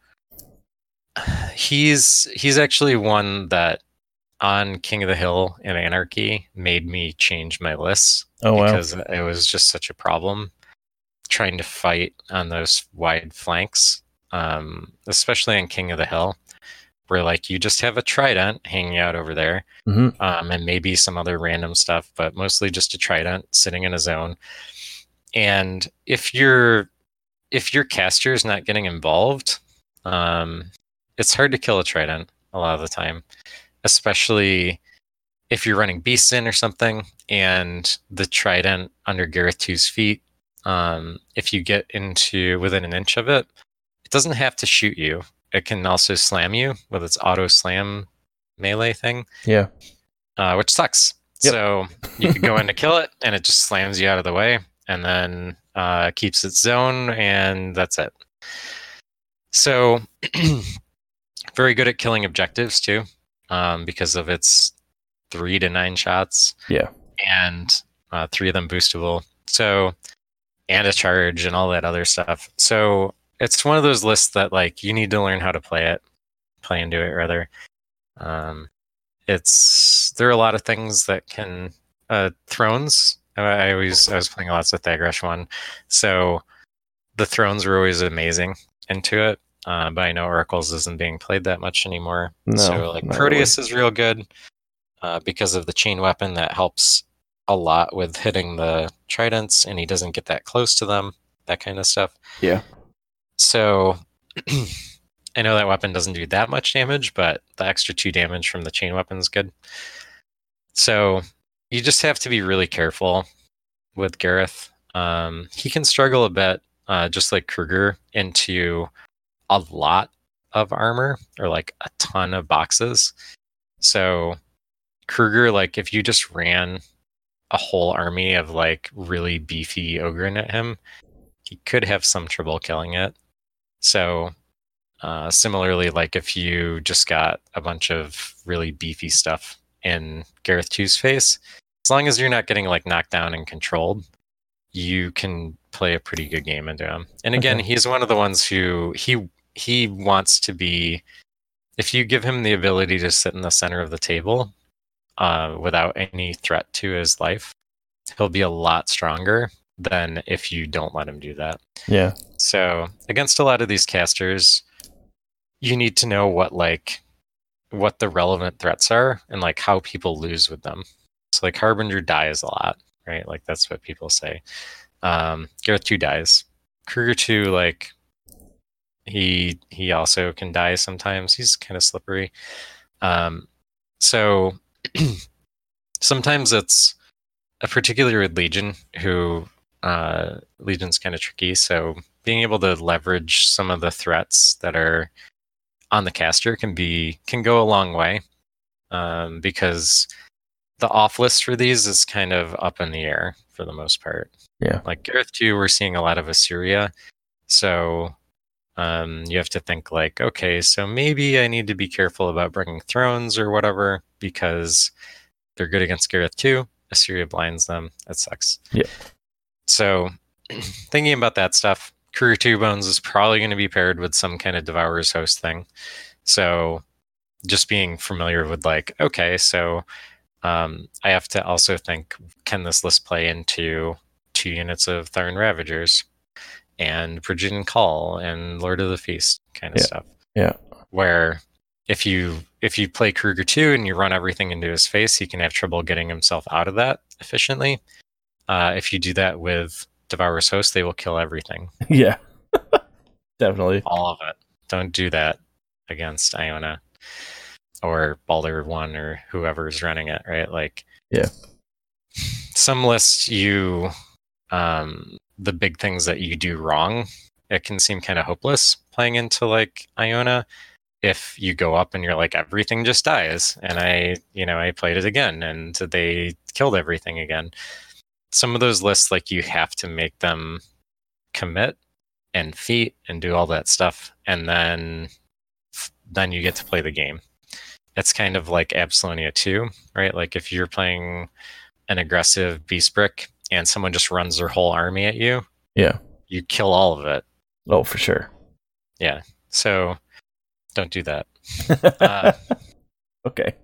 Speaker 2: he's he's actually one that on King of the Hill and Anarchy made me change my lists
Speaker 3: Oh, wow.
Speaker 2: because it was just such a problem trying to fight on those wide flanks, um, especially in King of the Hill, where like you just have a Trident hanging out over there,
Speaker 3: hmm
Speaker 2: um, and maybe some other random stuff, but mostly just a Trident sitting in a zone. And if your if your caster is not getting involved, um, it's hard to kill a Trident a lot of the time, especially if you're running Beasts in or something, and the Trident under Gareth two's feet, um, if you get into within an inch of it, it doesn't have to shoot you. It can also slam you with its auto slam melee thing,
Speaker 3: Yeah.
Speaker 2: uh, which sucks.
Speaker 3: Yep.
Speaker 2: So you could go in to kill it, and it just slams you out of the way, and then uh, keeps its zone, and that's it. So very good at killing objectives too, um, because of its three to nine shots.
Speaker 3: Yeah.
Speaker 2: And uh, three of them boostable. So, and a charge and all that other stuff. So it's one of those lists that like you need to learn how to play it, play into it rather. Um, it's there are a lot of things that can uh, thrones. I, I always I was playing lots of Thagresh one, so the thrones were always amazing into it. Uh, but I know Oracles isn't being played that much anymore.
Speaker 3: No,
Speaker 2: so like
Speaker 3: not
Speaker 2: Proteus is real good. Uh, because of the chain weapon that helps a lot with hitting the tridents, and he doesn't get that close to them, that kind of stuff.
Speaker 3: Yeah.
Speaker 2: So I know that weapon doesn't do that much damage, but the extra two damage from the chain weapon is good. So you just have to be really careful with Gareth. Um, he can struggle a bit, uh, just like Kruger, into a lot of armor or like a ton of boxes. So Kruger, like if you just ran a whole army of like really beefy Ogryn at him, he could have some trouble killing it. So uh, similarly, like if you just got a bunch of really beefy stuff in Gareth two's face, as long as you're not getting like knocked down and controlled, you can play a pretty good game into him. And again,
Speaker 3: Okay.
Speaker 2: he's one of the ones who he he wants to be. If you give him the ability to sit in the center of the table, uh, without any threat to his life, he'll be a lot stronger than if you don't let him do that.
Speaker 3: Yeah.
Speaker 2: So against a lot of these casters, you need to know what like what the relevant threats are and like how people lose with them. So like Harbinger dies a lot, right? Like that's what people say. Um, Gareth two dies. Kruger two, like he he also can die sometimes. He's kind of slippery. Um, so sometimes it's a particular Legion who uh, Legion's kind of tricky. So being able to leverage some of the threats that are on the caster can be can go a long way, um, because the off list for these is kind of up in the air for the most part.
Speaker 3: Yeah.
Speaker 2: Like Gareth two, we're seeing a lot of Assyria, so um, you have to think like, okay, so maybe I need to be careful about bringing thrones or whatever because they're good against Gareth two. Assyria blinds them. That sucks.
Speaker 3: Yeah.
Speaker 2: So thinking about that stuff, Kruger two Bones is probably going to be paired with some kind of Devourer's Host thing. So just being familiar with like, okay, so um, I have to also think, can this list play into two units of Tharn Ravagers and Bridget Call and Lord of the Feast kind of
Speaker 3: Yeah.
Speaker 2: stuff?
Speaker 3: Yeah.
Speaker 2: Where if you if you play Kruger two and you run everything into his face, he can have trouble getting himself out of that efficiently. Uh, if you do that with Devourer's Host, they will kill everything.
Speaker 3: Yeah. Definitely.
Speaker 2: All of it. Don't do that against Iona. or Baldur one or whoever's running it, right? Like,
Speaker 1: yeah,
Speaker 2: some lists you, um, the big things that you do wrong, it can seem kind of hopeless playing into like Iona. If you go up and you're like, everything just dies, and I, you know, I played it again and they killed everything again. Some of those lists, like, you have to make them commit and feat and do all that stuff, and then then you get to play the game. It's kind of like Absalonia two, right? Like, if you're playing an aggressive beast brick and someone just runs their whole army at you,
Speaker 1: yeah.
Speaker 2: you kill all of it.
Speaker 1: Oh, for sure.
Speaker 2: Yeah. So don't do that. uh,
Speaker 1: okay.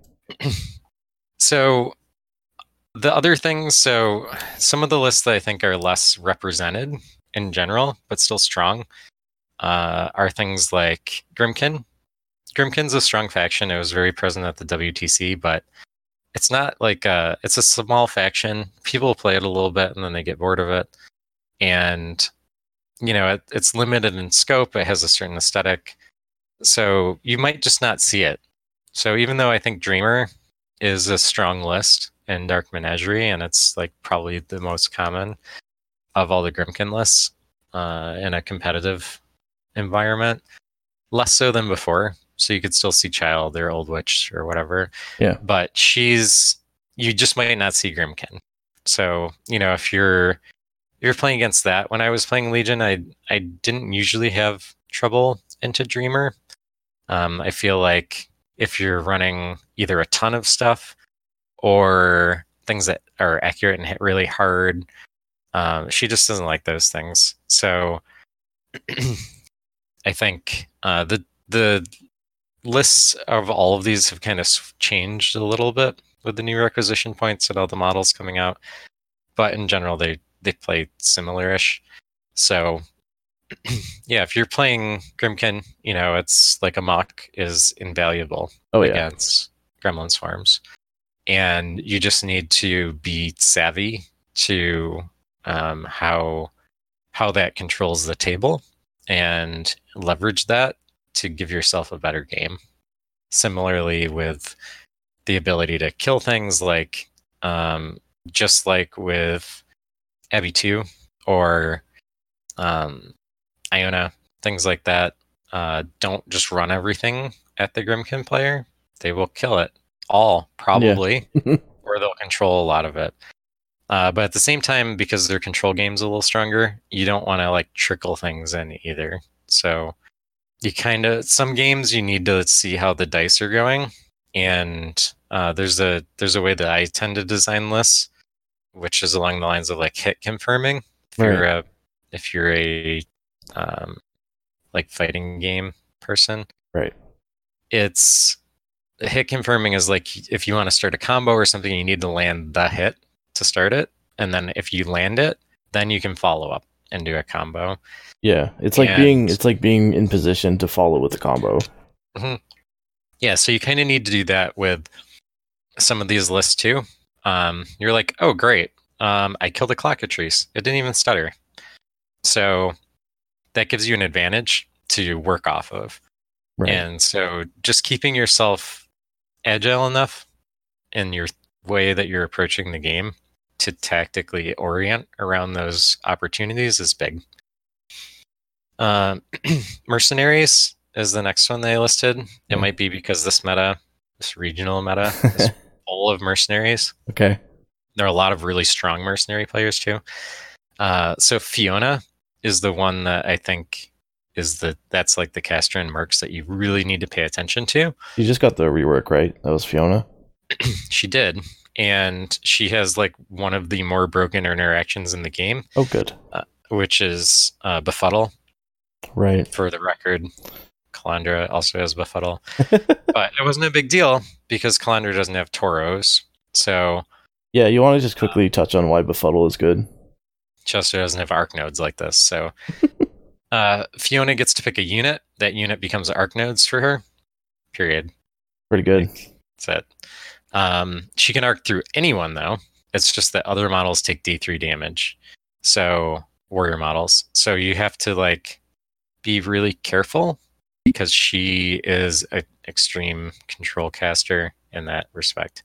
Speaker 2: So the other things, so some of the lists that I think are less represented in general, but still strong, uh, are things like Grimkin. Grimkin's a strong faction. It was very present at the W T C, but it's not like a, it's a small faction. People play it a little bit and then they get bored of it. And, you know, it, it's limited in scope. It has a certain aesthetic. So you might just not see it. So even though I think Dreamer is a strong list in Dark Menagerie, and it's like probably the most common of all the Grimkin lists uh, in a competitive environment, less so than before. So you could still see Child or Old Witch or whatever.
Speaker 1: Yeah.
Speaker 2: But she's, you just might not see Grimkin. So, you know, if you're you're playing against that, when I was playing Legion, I I didn't usually have trouble into Dreamer. Um, I feel like if you're running either a ton of stuff or things that are accurate and hit really hard, um, she just doesn't like those things. So I think uh, the the lists of all of these have kind of changed a little bit with the new requisition points and all the models coming out. But in general, they, they play similar-ish. So yeah, if you're playing Grimkin, you know, it's like a mock is invaluable
Speaker 1: oh, yeah.
Speaker 2: against Gremlin Swarms. And you just need to be savvy to um, how how that controls the table and leverage that to give yourself a better game. Similarly with the ability to kill things, like um, just like with Abby two or um, Iona, things like that. Uh, don't just run everything at the Grimkin player. They will kill it all, probably, yeah. Or they'll control a lot of it. Uh, but at the same time, because their control game's a little stronger, you don't want to like trickle things in either. So you kind of, some games you need to see how the dice are going, and uh, there's a there's a way that I tend to design lists, which is along the lines of like hit confirming. If
Speaker 1: right.
Speaker 2: you're a if you're a um, like fighting game person,
Speaker 1: right?
Speaker 2: It's hit confirming is like if you want to start a combo or something, you need to land the hit to start it, and then if you land it, then you can follow up and do a combo.
Speaker 1: Yeah, it's like and, being it's like being in position to follow with the combo.
Speaker 2: Mm-hmm. Yeah, so you kind of need to do that with some of these lists too. Um, you're like, oh great, um, I killed a Clockatrice. It didn't even stutter. So that gives you an advantage to work off of. Right. And so just keeping yourself agile enough in your way that you're approaching the game to tactically orient around those opportunities is big. Um, Mercenaries is the next one they listed. It yeah. might be because this meta, this regional meta, is full of mercenaries.
Speaker 1: Okay.
Speaker 2: There are a lot of really strong mercenary players too. Uh, so Fiona is the one that I think is the that's like the Castran Mercs that you really need to pay attention to.
Speaker 1: You just got the rework, right? That was Fiona.
Speaker 2: She did, and she has like one of the more broken interactions in the game.
Speaker 1: Oh, good.
Speaker 2: Uh, which is uh, Befuddle.
Speaker 1: Right.
Speaker 2: For the record, Calandra also has Befuddle, but it wasn't a big deal because Calandra doesn't have Tauros. So
Speaker 1: yeah, you want to just quickly uh, touch on why Befuddle is good.
Speaker 2: Chester doesn't have arc nodes like this, so uh, Fiona gets to pick a unit. That unit becomes arc nodes for her. Period.
Speaker 1: Pretty good.
Speaker 2: Like, that's it. Um, she can arc through anyone though. It's just that other models take D three damage. So warrior models. So you have to like be really careful because she is a, extreme control caster in that respect.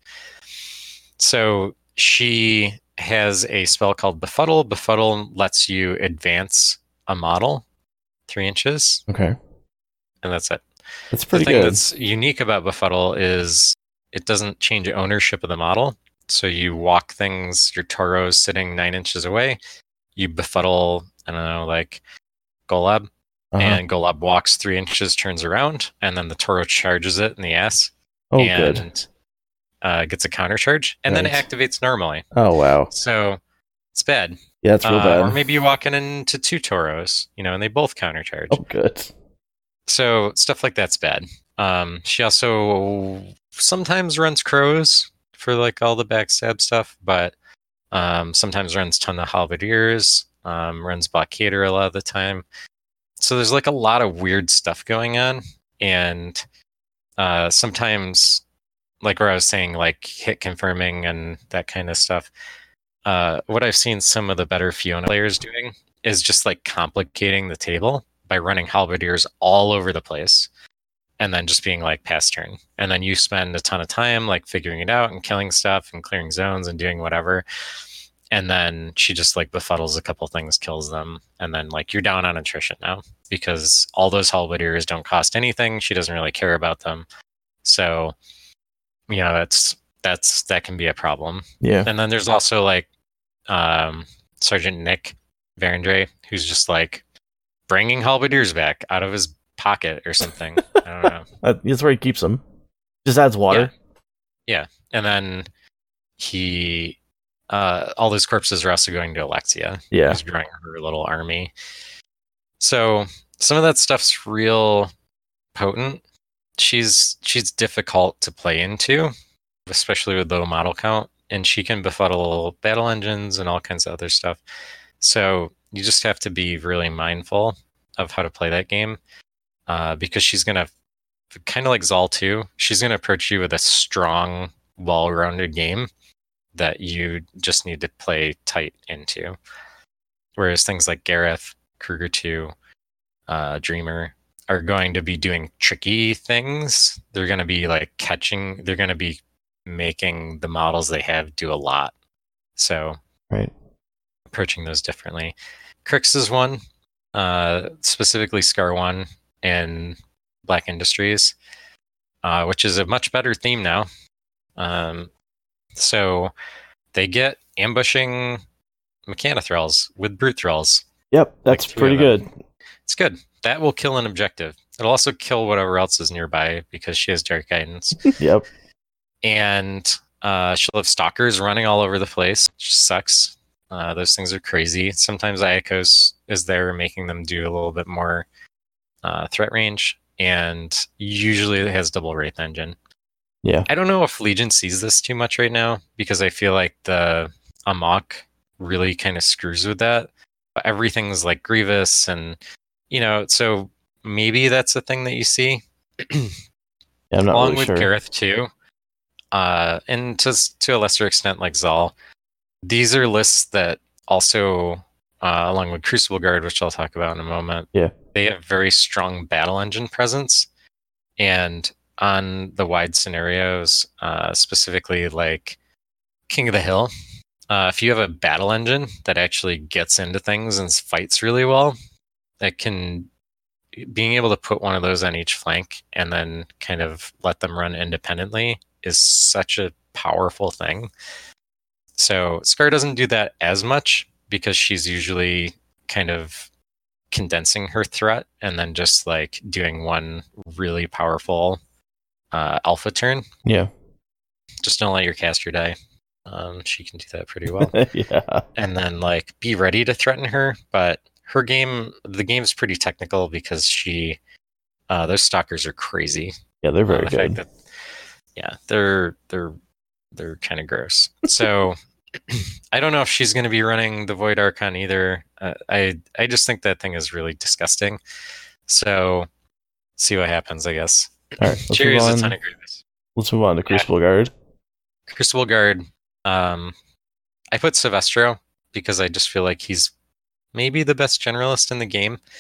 Speaker 2: So she has a spell called Befuddle. Befuddle lets you advance a model three inches,
Speaker 1: Okay.
Speaker 2: and that's it.
Speaker 1: That's pretty
Speaker 2: the thing
Speaker 1: good.
Speaker 2: that's unique about Befuddle is it doesn't change ownership of the model. So you walk things, your Toro's sitting nine inches away, you befuddle, I don't know, like Golab,
Speaker 1: Uh-huh.
Speaker 2: and Golab walks three inches, turns around, and then the Toro charges it in the ass.
Speaker 1: Oh,
Speaker 2: and
Speaker 1: good.
Speaker 2: uh, gets a counter charge, and then it
Speaker 1: Right.
Speaker 2: activates normally.
Speaker 1: Oh, wow.
Speaker 2: So it's bad.
Speaker 1: Yeah, that's real
Speaker 2: Uh,
Speaker 1: bad.
Speaker 2: Or maybe you walk in into two Toros, you know, and they both counter charge.
Speaker 1: Oh, good.
Speaker 2: So stuff like that's bad. Um, she also sometimes runs crows for like all the backstab stuff, but um, sometimes runs ton of halberdiers, um, runs blockader a lot of the time. So there's like a lot of weird stuff going on, and uh, sometimes, like where I was saying, like hit confirming and that kind of stuff. Uh, what I've seen some of the better Fiona players doing is just like complicating the table by running halberdiers all over the place, and then just being like pass turn, and then you spend a ton of time like figuring it out and killing stuff and clearing zones and doing whatever, and then she just like befuddles a couple things, kills them, and then like you're down on attrition now because all those halberdiers don't cost anything. She doesn't really care about them, so you know that's that's that can be a problem.
Speaker 1: Yeah.
Speaker 2: And then there's also like um, Sergeant Nick Varandre, who's just like bringing halberdiers back out of his pocket or something. I don't know.
Speaker 1: That- That's where he keeps them. Just adds water.
Speaker 2: Yeah. And then he, uh, all those corpses are also going to Alexia.
Speaker 1: Yeah.
Speaker 2: Who's drawing her little army. So some of that stuff's real potent. She's she's difficult to play into, especially with low model count, and she can befuddle battle engines and all kinds of other stuff. So you just have to be really mindful of how to play that game, uh, because she's gonna, kind of like Zal too, she's gonna approach you with a strong, well-rounded game that you just need to play tight into. Whereas things like Gareth, Kruger two, uh, Dreamer are going to be doing tricky things. They're going to be like catching, they're going to be making the models they have do a lot. So
Speaker 1: Right.
Speaker 2: approaching those differently. Crix is one, uh, specifically Scar one in Black Industries, uh, which is a much better theme now. Um, so they get ambushing Mechanothralls with Brute Thralls.
Speaker 1: Yep, that's
Speaker 2: Like three
Speaker 1: pretty
Speaker 2: of them.
Speaker 1: good.
Speaker 2: It's good. That will kill an objective. It'll also kill whatever else is nearby because she has Dark Guidance.
Speaker 1: Yep.
Speaker 2: And uh, she'll have Stalkers running all over the place, which sucks. Uh, those things are crazy. Sometimes Iacos is there making them do a little bit more uh, threat range, and usually it has double Wraith Engine.
Speaker 1: Yeah.
Speaker 2: I don't know if Legion sees this too much right now because I feel like the Amok really kind of screws with that. But everything's like Grievous, and you know, so maybe that's a thing that you see.
Speaker 1: Yeah, I'm not
Speaker 2: Along
Speaker 1: really
Speaker 2: with
Speaker 1: sure.
Speaker 2: Gareth too, uh, and to to a lesser extent like Zal. These are lists that also, uh, along with Crucible Guard, which I'll talk about in a moment,
Speaker 1: Yeah.
Speaker 2: they have very strong battle engine presence, and on the wide scenarios, uh, specifically like King of the Hill, uh, if you have a battle engine that actually gets into things and fights really well, that can, being able to put one of those on each flank and then kind of let them run independently is such a powerful thing. So Scar doesn't do that as much because she's usually kind of condensing her threat and then just like doing one really powerful uh, alpha turn.
Speaker 1: Yeah.
Speaker 2: Just don't let your caster die. Um, she can do that pretty well.
Speaker 1: Yeah.
Speaker 2: And then like be ready to threaten her, but her game, the game's pretty technical because she, uh, those stalkers are crazy.
Speaker 1: Yeah, they're very
Speaker 2: Uh, the
Speaker 1: good.
Speaker 2: fact that, yeah, they're they're they're kind of gross. So I don't know if she's going to be running the Void Archon either. Uh, I I just think that thing is really disgusting. So see what happens, I guess.
Speaker 1: All right, let's
Speaker 2: She
Speaker 1: move
Speaker 2: is a
Speaker 1: on.
Speaker 2: ton of Grievous.
Speaker 1: Let's move on to Crucible Guard.
Speaker 2: Crucible Guard. Um, I put Silvestro because I just feel like he's maybe the best generalist in the game.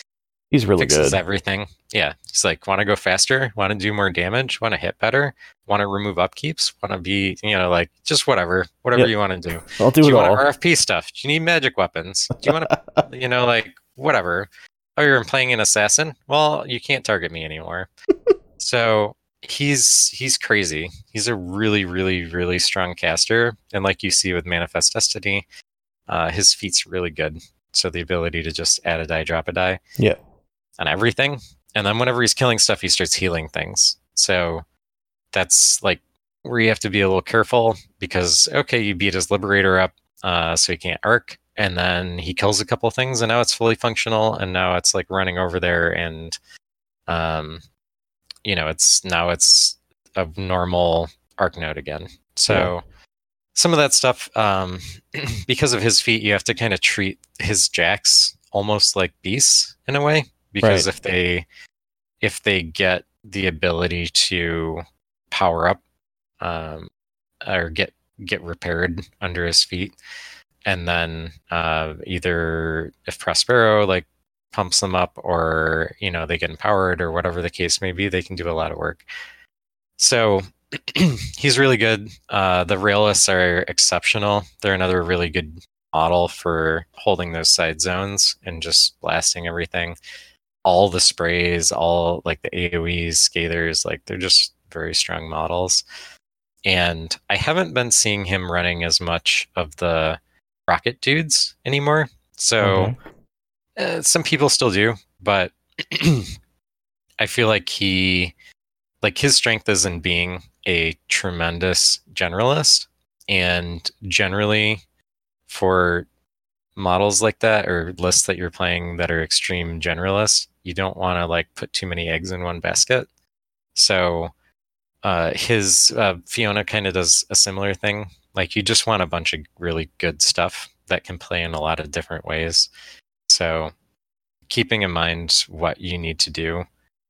Speaker 1: He's really
Speaker 2: Fixes
Speaker 1: good.
Speaker 2: everything. Yeah. He's like, want to go faster? Want to do more damage? Want to hit better? Want to remove upkeeps? Want to be, you know, like just whatever, whatever
Speaker 1: Yep.
Speaker 2: you want to do.
Speaker 1: I'll do,
Speaker 2: Do
Speaker 1: it
Speaker 2: you want
Speaker 1: all.
Speaker 2: R F P stuff? Do you need magic weapons? Do you want to, you know, like whatever? Oh, you're playing an assassin? Well, you can't target me anymore. So he's he's crazy. He's a really, really, really strong caster. And like you see with Manifest Destiny, uh, his feat's really good. So the ability to just add a die, drop a die.
Speaker 1: Yeah.
Speaker 2: On everything. And then whenever he's killing stuff, he starts healing things. So that's like where you have to be a little careful because, okay, you beat his Liberator up, uh, so he can't arc. And then he kills a couple things and now it's fully functional. And now it's like running over there and, um, you know, it's now it's a normal arc node again. So yeah. Some of that stuff, um, because of his feat, you have to kind of treat his jacks almost like beasts in a way. Because right. if they if they get the ability to power up um, or get get repaired under his feet, and then uh, either if Prospero like pumps them up, or you know they get empowered, or whatever the case may be, they can do a lot of work. So he's really good. Uh, the Raelists are exceptional. They're another really good model for holding those side zones and just blasting everything. All the sprays, all like the AoEs, Scathers, like they're just very strong models. And I haven't been seeing him running as much of the rocket dudes anymore. So okay. uh, some people still do, but I feel like he, like his strength is in being a tremendous generalist. And generally for models like that or lists that you're playing that are extreme generalists, you don't want to like put too many eggs in one basket. So uh, his uh, Fiona kind of does a similar thing. Like you just want a bunch of really good stuff that can play in a lot of different ways. So keeping in mind what you need to do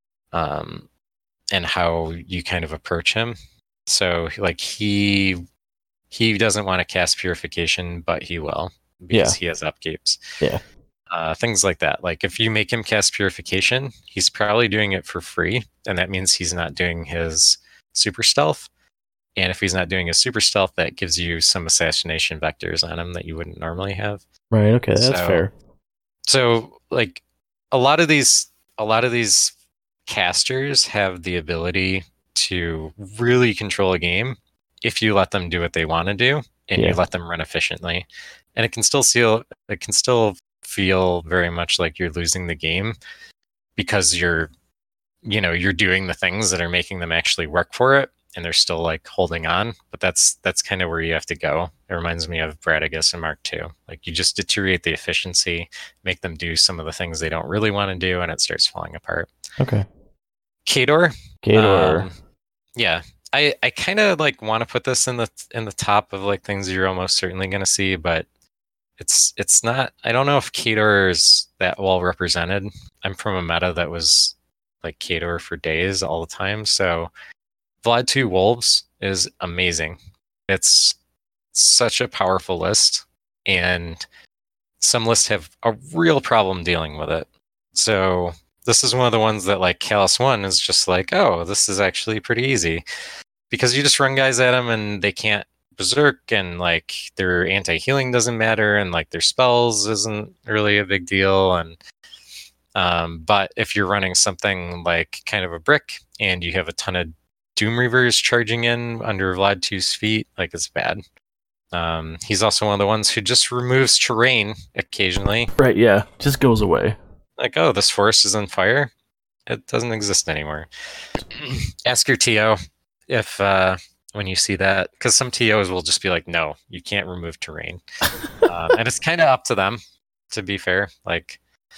Speaker 2: um, and how you kind of approach him. So like he he doesn't want to cast Purification, but he will because yeah. he has upkeeps.
Speaker 1: Yeah.
Speaker 2: Uh, things like that. Like if you make him cast Purification, he's probably doing it for free, and that means he's not doing his super stealth. And if he's not doing his super stealth, that gives you some assassination vectors on him that you wouldn't normally have.
Speaker 1: Right. Okay, that's
Speaker 2: so,
Speaker 1: fair.
Speaker 2: So, like a lot of these, a lot of these casters have the ability to really control a game if you let them do what they want to do and yeah. you let them run efficiently. And it can still feel, it can still feel very much like you're losing the game because you're, you know, you're doing the things that are making them actually work for it, and they're still like holding on. But that's that's kind of where you have to go. It reminds me of Bradagus and Mark two. Like you just deteriorate the efficiency, make them do some of the things they don't really want to do, and it starts falling apart.
Speaker 1: Okay.
Speaker 2: Khador.
Speaker 1: Khador.
Speaker 2: Um, yeah. I, I kind of like want to put this in the in the top of like things you're almost certainly going to see, but it's it's not. I don't know if Khador is that well represented. I'm from a meta that was like Khador for days all the time. So Vlad two Wolves is amazing. It's such a powerful list, and some lists have a real problem dealing with it. So this is one of the ones that like Callous one is just like, oh, this is actually pretty easy. Because you just run guys at them and they can't berserk, and like their anti-healing doesn't matter, and like their spells isn't really a big deal. And um, but if you're running something like kind of a brick and you have a ton of Doom Reavers charging in under Vlad two's feet, like it's bad. Um, he's also one of the ones who just removes terrain occasionally.
Speaker 1: Right, yeah. Just goes away.
Speaker 2: Like, oh, this forest is on fire. It doesn't exist anymore. Ask your T O if uh, when you see that, because some T Os will just be like, no, you can't remove terrain. um, and it's kind of up to them, to be fair. Like,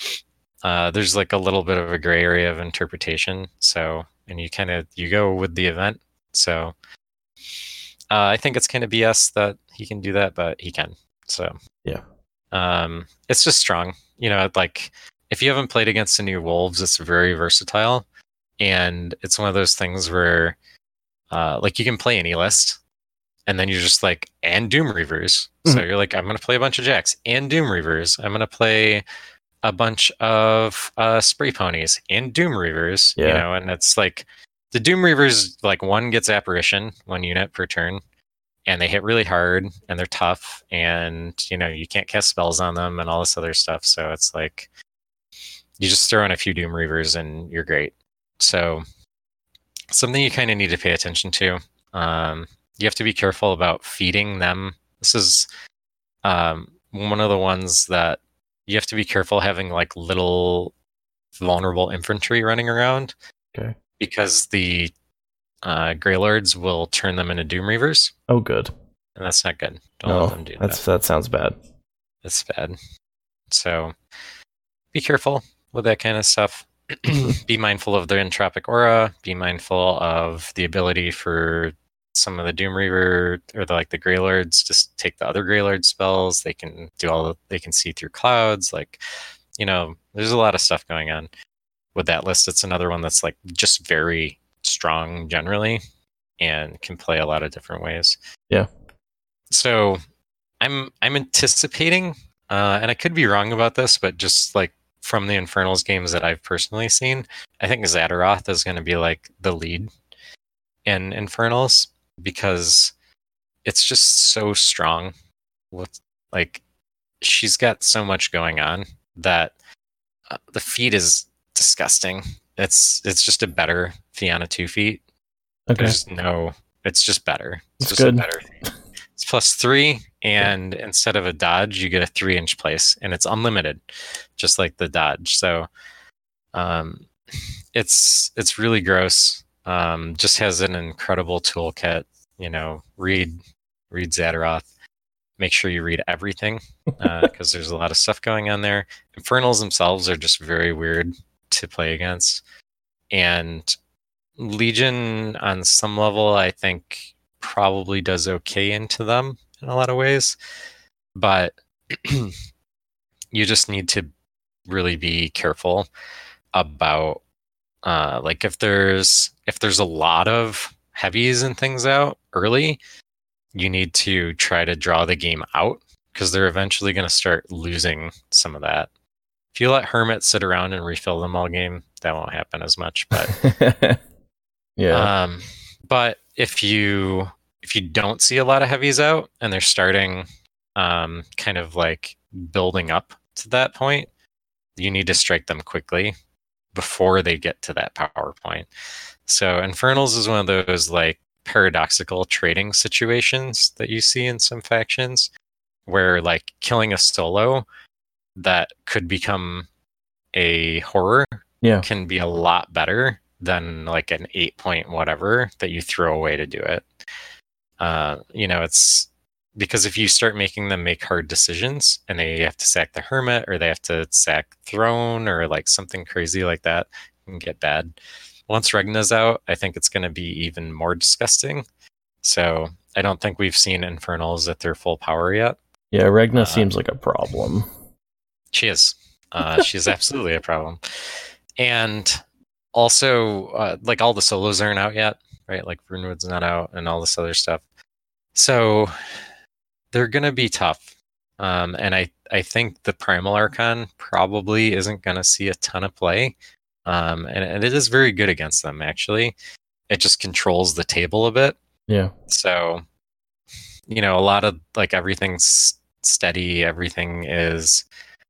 Speaker 2: uh, there's like a little bit of a gray area of interpretation. So, and you kind of, you go with the event. So uh, I think it's kind of B S that he can do that, but he can. So
Speaker 1: yeah,
Speaker 2: um, it's just strong. You know, like if you haven't played against the new Wolves, it's very versatile. And it's one of those things where uh, like you can play any list, and then you're just like, and Doom Reavers. Mm-hmm. So you're like, I'm going to play a bunch of Jacks and Doom Reavers. I'm going to play a bunch of uh, spray ponies and Doom Reavers.
Speaker 1: Yeah.
Speaker 2: You know, and it's like the Doom Reavers, like one gets apparition, one unit per turn, and they hit really hard and they're tough, and you know you can't cast spells on them and all this other stuff. So it's like you just throw in a few Doom Reavers and you're great. So something you kind of need to pay attention to. Um, you have to be careful about feeding them. This is um, one of the ones that you have to be careful having like little vulnerable infantry running around.
Speaker 1: Okay.
Speaker 2: Because the uh, Greylords will turn them into Doom Reavers.
Speaker 1: Oh, good.
Speaker 2: And that's not good. Don't
Speaker 1: no,
Speaker 2: let them do
Speaker 1: that's,
Speaker 2: that.
Speaker 1: That sounds bad.
Speaker 2: It's bad. So be careful with that kind of stuff. Be mindful of the entropic aura. Be mindful of the ability for some of the Doom Reaver or the, like the Greylords just take the other Greylord spells. They can do all the, they can see through clouds. Like, you know, there's a lot of stuff going on with that list. It's another one that's like just very strong generally and can play a lot of different ways.
Speaker 1: Yeah.
Speaker 2: So I'm I'm anticipating, uh, and I could be wrong about this, but just like from the Infernals games that I've personally seen, I think Zadaroth is going to be like the lead in Infernals because it's just so strong. With like, she's got so much going on that uh, the feat is disgusting. It's it's just a better Fianna two feet.
Speaker 1: Okay.
Speaker 2: There's no. It's just better. It's
Speaker 1: That's
Speaker 2: just
Speaker 1: good.
Speaker 2: a better feat. It's plus three, and yeah. Instead of a dodge, you get a three inch place, and it's unlimited, just like the dodge. So, um, it's it's really gross. Um, just has an incredible toolkit. You know, read read Zadaroth. Make sure you read everything because uh, there's a lot of stuff going on there. Infernals themselves are just very weird to play against, and Legion on some level, I think, probably does okay into them in a lot of ways, but you just need to really be careful about uh, like if there's if there's a lot of heavies and things out early, you need to try to draw the game out because they're eventually going to start losing some of that. If you let Hermit sit around and refill them all game, that won't happen as much. But
Speaker 1: yeah.
Speaker 2: Um, but if you if you don't see a lot of heavies out and they're starting um, kind of like building up to that point, you need to strike them quickly before they get to that power point. So Infernals is one of those like paradoxical trading situations that you see in some factions where like killing a solo that could become a horror
Speaker 1: yeah.
Speaker 2: can be a lot better than like an eight point whatever that you throw away to do it. Uh, you know, it's because if you start making them make hard decisions and they have to sack the Hermit or they have to sack Throne or like something crazy like that, it can get bad. Once Regna's out, I think it's going to be even more disgusting. So I don't think we've seen Infernals at their full power yet.
Speaker 1: Yeah, Regna
Speaker 2: uh,
Speaker 1: seems like a problem.
Speaker 2: She is. Uh, she is absolutely a problem. And also, uh, like all the solos aren't out yet, right? Like Runewood's not out and all this other stuff. So they're going to be tough. Um, and I, I think the Primal Archon probably isn't going to see a ton of play. Um, and, and it is very good against them, actually. It just controls the table a bit.
Speaker 1: Yeah.
Speaker 2: So, you know, a lot of like everything's steady. Everything is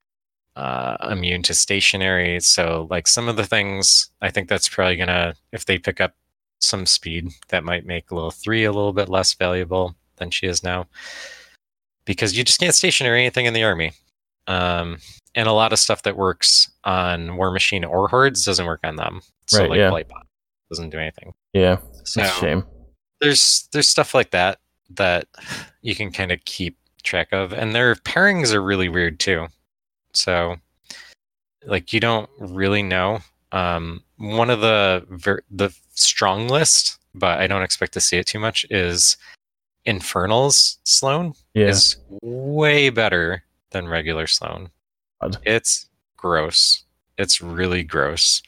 Speaker 2: uh, immune to stationary. So like some of the things, I think that's probably going to, if they pick up some speed, that might make Lil three a little bit less valuable than she is now. Because you just can't stationary anything in the army. Um, and a lot of stuff that works on War Machine or Hordes doesn't work on them. So
Speaker 1: right,
Speaker 2: like
Speaker 1: yeah.
Speaker 2: Blightbot doesn't do anything.
Speaker 1: Yeah,
Speaker 2: so
Speaker 1: that's a shame.
Speaker 2: There's there's stuff like that that you can kind of keep track of. And their pairings are really weird too. So like you don't really know. Um, one of the ver- the strong list, but I don't expect to see it too much, is Infernals Sloan
Speaker 1: yeah.
Speaker 2: is way better than regular Sloan.
Speaker 1: God.
Speaker 2: It's gross. It's really gross.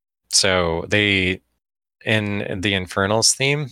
Speaker 2: So they, in the Infernals theme,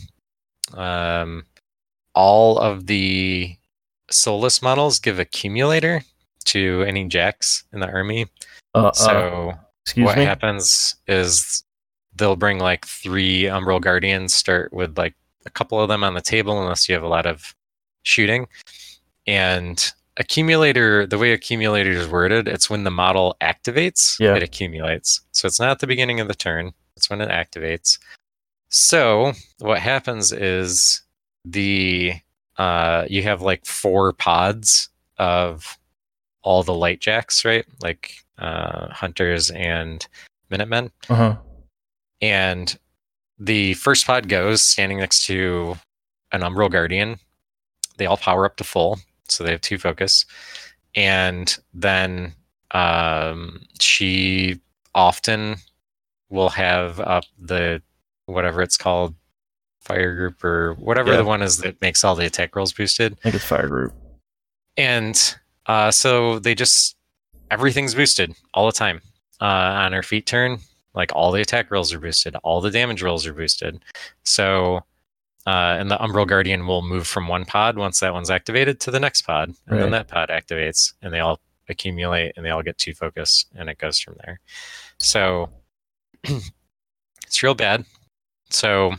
Speaker 2: um, all of the Solus models give accumulator to any jacks in the army.
Speaker 1: Uh, uh,
Speaker 2: So
Speaker 1: excuse
Speaker 2: what
Speaker 1: me?
Speaker 2: happens is they'll bring like three Umbral Guardians, start with like a couple of them on the table, unless you have a lot of shooting. And accumulator, the way accumulator is worded, it's when the model activates,
Speaker 1: Yeah.
Speaker 2: it accumulates. So it's not at the beginning of the turn, it's when it activates. So what happens is the uh, you have like four pods of all the light jacks, right? Like uh, hunters and Minutemen.
Speaker 1: Uh-huh.
Speaker 2: And the first pod goes standing next to an Umbral Guardian. They all power up to full, so they have two focus. And then um, she often will have up the whatever it's called, fire group or whatever
Speaker 1: Yeah.
Speaker 2: the one is that makes all the attack rolls boosted.
Speaker 1: I think it's fire group.
Speaker 2: And uh, so they just everything's boosted all the time. Uh, on her feet turn, like all the attack rolls are boosted, all the damage rolls are boosted. So uh, and the Umbral Guardian will move from one pod once that one's activated to the next pod, and
Speaker 1: Right.
Speaker 2: then that pod activates, and they all accumulate, and they all get two focus, and it goes from there. So it's real bad. So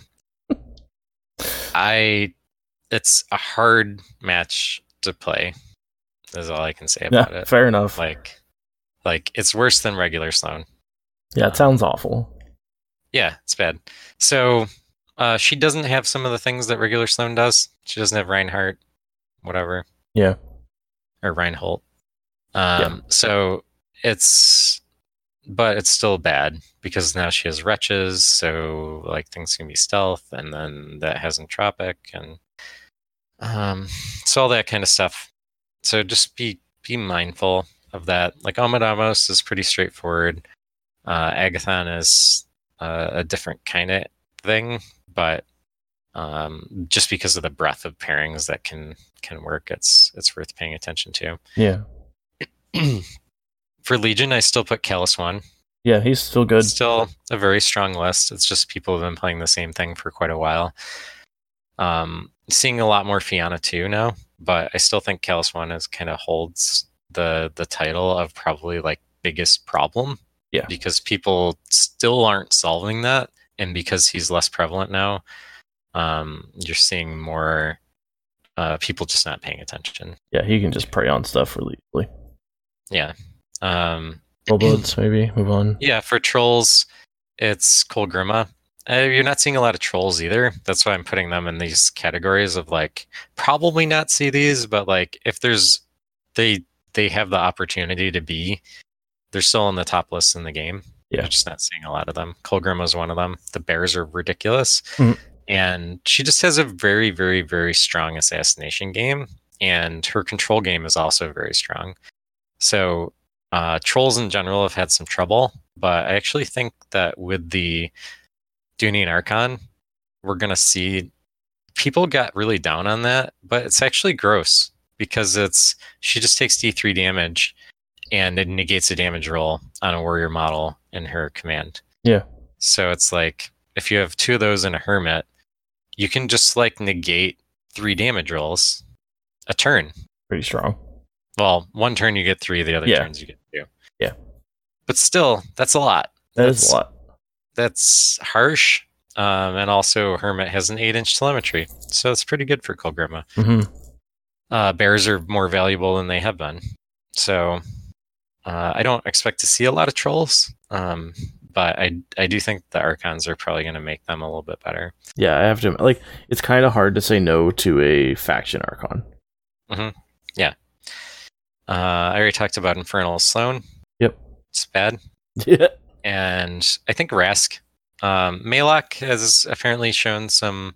Speaker 2: I, it's a hard match to play. Is all I can say about
Speaker 1: Yeah,
Speaker 2: it.
Speaker 1: fair enough.
Speaker 2: Like, like it's worse than regular Sloan.
Speaker 1: Yeah, it sounds awful.
Speaker 2: Yeah, it's bad. So uh, she doesn't have some of the things that regular Sloan does. She doesn't have Reinhardt, whatever.
Speaker 1: Yeah.
Speaker 2: Or Reinhold. Um, yeah. So it's, but it's still bad because now she has wretches. So like things can be stealth, and then that has entropic, and um, so all that kind of stuff. So just be be mindful of that. Like Amadamos is pretty straightforward. Uh, Agathon is uh, a different kind of thing, but um, just because of the breadth of pairings that can can work, it's it's worth paying attention to.
Speaker 1: Yeah.
Speaker 2: For Legion, I still put Callus one.
Speaker 1: Yeah, he's still good.
Speaker 2: Still a very strong list. It's just people have been playing the same thing for quite a while. Um, seeing a lot more Fianna two now, but I still think Callus one is kind of holds the the title of probably like biggest problem.
Speaker 1: Yeah.
Speaker 2: Because people still aren't solving that, and because he's less prevalent now, um, you're seeing more uh, people just not paying attention.
Speaker 1: Yeah, he can just prey on stuff really easily.
Speaker 2: Yeah. Um,
Speaker 1: Bullbloods, maybe. Move on.
Speaker 2: Yeah, for trolls, it's Kolgrima. Uh, you're not seeing a lot of trolls either. That's why I'm putting them in these categories of like probably not see these, but like if there's they they have the opportunity to be, they're still on the top list in the game.
Speaker 1: Yeah.
Speaker 2: You're just not seeing a lot of them. Kolgrima is one of them. The bears are ridiculous.
Speaker 1: Mm-hmm.
Speaker 2: And she just has a very, very, very strong assassination game. And her control game is also very strong. So uh, trolls in general have had some trouble. But I actually think that with the Dunian Archon, we're going to see people got really down on that. But it's actually gross because it's she just takes D three damage and it negates a damage roll on a warrior model in her command.
Speaker 1: Yeah.
Speaker 2: So it's like if you have two of those in a hermit, you can just like negate three damage rolls a turn.
Speaker 1: Pretty strong.
Speaker 2: Well, one turn you get three, the other
Speaker 1: yeah.
Speaker 2: turns you get two.
Speaker 1: Yeah.
Speaker 2: But still, that's a lot.
Speaker 1: That
Speaker 2: that's,
Speaker 1: is a lot.
Speaker 2: That's harsh. Um, and also Hermit has an eight inch telemetry. So it's pretty good for Kolgrima.
Speaker 1: Mm-hmm.
Speaker 2: Uh, bears are more valuable than they have been. So uh, I don't expect to see a lot of trolls. Um, but I I do think the Archons are probably going to make them a little bit better.
Speaker 1: Yeah, I have to like it's kind of hard to say no to a faction Archon.
Speaker 2: Mm-hmm. Yeah. Uh, I already talked about Infernal Sloan.
Speaker 1: Yep.
Speaker 2: It's bad.
Speaker 1: Yeah.
Speaker 2: And I think Rask. Um, Malok has apparently shown some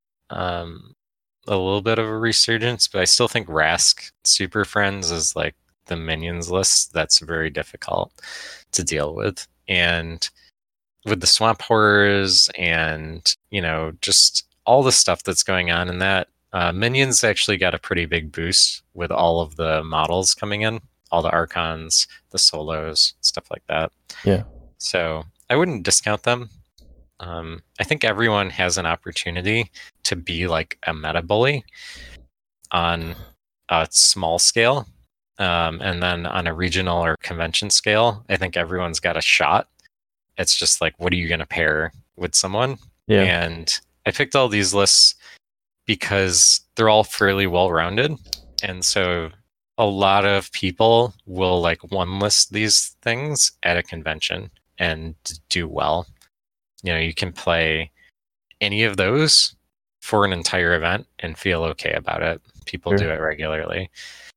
Speaker 2: um, a little bit of a resurgence, but I still think Rask Super Friends is like the minions list that's very difficult to deal with. And with the swamp horrors and, you know, just all the stuff that's going on in that, uh, minions actually got a pretty big boost with all of the models coming in, all the Archons, the solos, stuff like that.
Speaker 1: Yeah.
Speaker 2: So I wouldn't discount them. Um, I think everyone has an opportunity to be like a meta bully on a small scale. Um, and then on a regional or convention scale, I think everyone's got a shot. It's just like, what are you going to pair with someone?
Speaker 1: Yeah.
Speaker 2: And I picked all these lists because they're all fairly well rounded. And so a lot of people will like one list these things at a convention and do well. You know, you can play any of those for an entire event and feel okay about it. People
Speaker 1: Sure.
Speaker 2: do it regularly.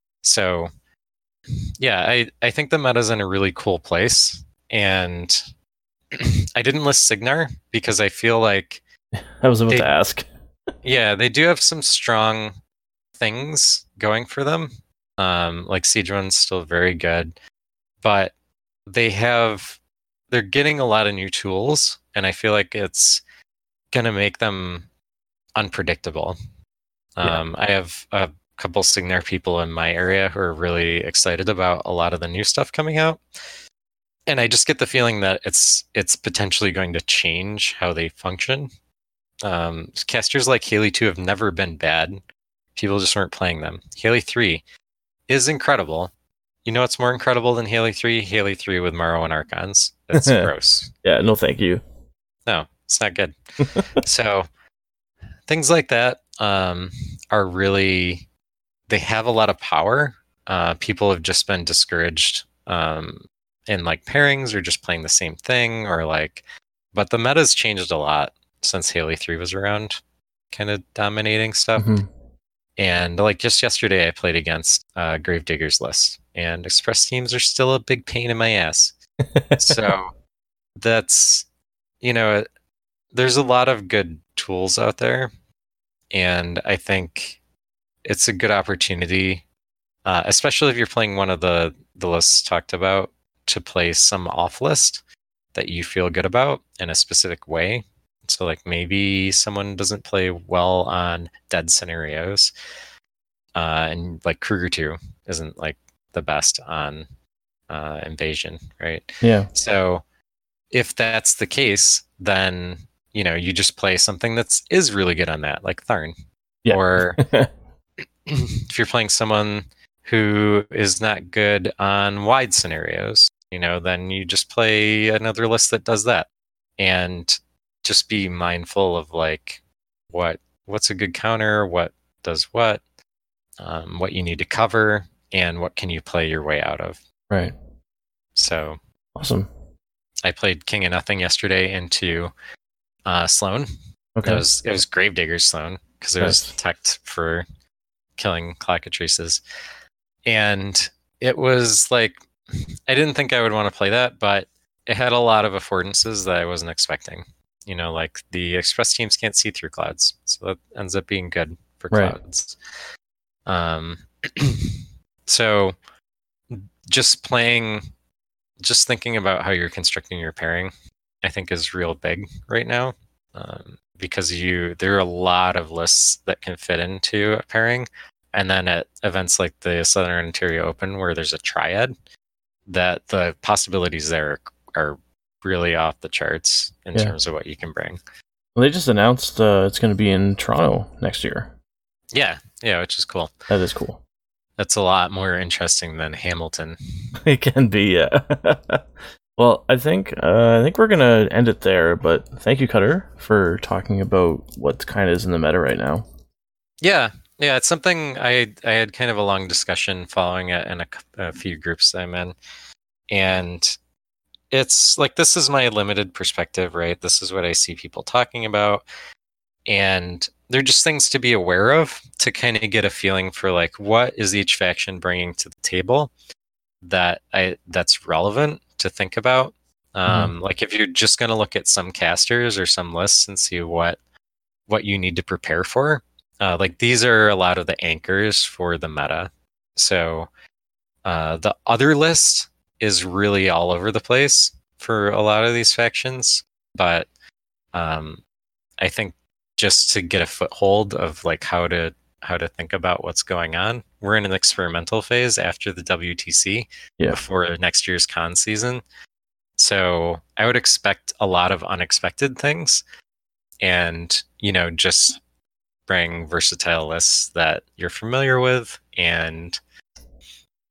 Speaker 2: So yeah, I, I think the meta's in a really cool place. And I didn't list Signar because I feel like
Speaker 1: I was about
Speaker 2: they,
Speaker 1: to ask.
Speaker 2: yeah, they do have some strong things going for them. Um, like Siege One's still very good, but they have they're getting a lot of new tools, and I feel like it's gonna make them unpredictable.
Speaker 1: Yeah.
Speaker 2: Um, I have a couple Signar people in my area who are really excited about a lot of the new stuff coming out. And I just get the feeling that it's it's potentially going to change how they function. Um, casters like Haley two have never been bad. People just weren't playing them. Haley three is incredible. You know what's more incredible than Haley three? Haley three with Morrow and Archons. That's gross.
Speaker 1: Yeah, no thank you.
Speaker 2: No, it's not good. So things like that um, are really, they have a lot of power. Uh, people have just been discouraged um, in like pairings or just playing the same thing or like, but the meta's changed a lot since Haley three was around, kind of dominating stuff.
Speaker 1: Mm-hmm.
Speaker 2: And like just yesterday, I played against uh, Gravedigger's list, and Express teams are still a big pain in my ass. So that's, you know, there's a lot of good tools out there, and I think it's a good opportunity, uh, especially if you're playing one of the the lists talked about, to play some off list that you feel good about in a specific way. So like maybe someone doesn't play well on dead scenarios, uh, and like Kruger two isn't like the best on uh, invasion, right?
Speaker 1: Yeah.
Speaker 2: So if that's the case, then you know you just play something that's is really good on that, like Tharn.
Speaker 1: Yeah.
Speaker 2: Or if you're playing someone who is not good on wide scenarios, you know, then you just play another list that does that. And just be mindful of like what what's a good counter, what does what, um, what you need to cover, and what can you play your way out of.
Speaker 1: Right.
Speaker 2: So
Speaker 1: awesome.
Speaker 2: I played King of Nothing yesterday into uh, Sloan.
Speaker 1: Okay.
Speaker 2: It was it was Gravedigger's Sloan because it was
Speaker 1: Nice.
Speaker 2: teched for killing Clackatrices. And it was like, I didn't think I would want to play that, but it had a lot of affordances that I wasn't expecting. You know, like the Express teams can't see through clouds, so that ends up being good for
Speaker 1: Right.
Speaker 2: clouds. Um, so just playing, just thinking about how you're constructing your pairing, I think is real big right now. Um, because you, there are a lot of lists that can fit into a pairing. And then at events like the Southern Ontario Open, where there's a triad, that the possibilities there are really off the charts in
Speaker 1: Yeah.
Speaker 2: terms of what you can bring.
Speaker 1: Well, they just announced uh, it's going to be in Toronto next year.
Speaker 2: Yeah, yeah, which is cool.
Speaker 1: That is cool.
Speaker 2: That's a lot more interesting than Hamilton.
Speaker 1: It can be, yeah. Well, I think uh, I think we're gonna end it there. But thank you, Cutter, for talking about what kind of is in the meta right now.
Speaker 2: Yeah, yeah, it's something I I had kind of a long discussion following it in a, a few groups that I'm in, and it's like, this is my limited perspective, right? This is what I see people talking about, and they're just things to be aware of to kind of get a feeling for like what is each faction bringing to the table that I that's relevant to think about. Um, mm-hmm. Like if you're just going to look at some casters or some lists and see what what you need to prepare for, uh, like these are a lot of the anchors for the meta. So uh, the other list is really all over the place for a lot of these factions, but um, I think just to get a foothold of like how to how to think about what's going on, we're in an experimental phase after the W T C, yeah, before next year's con season. So I would expect a lot of unexpected things, and you know, just bring versatile lists that you're familiar with, and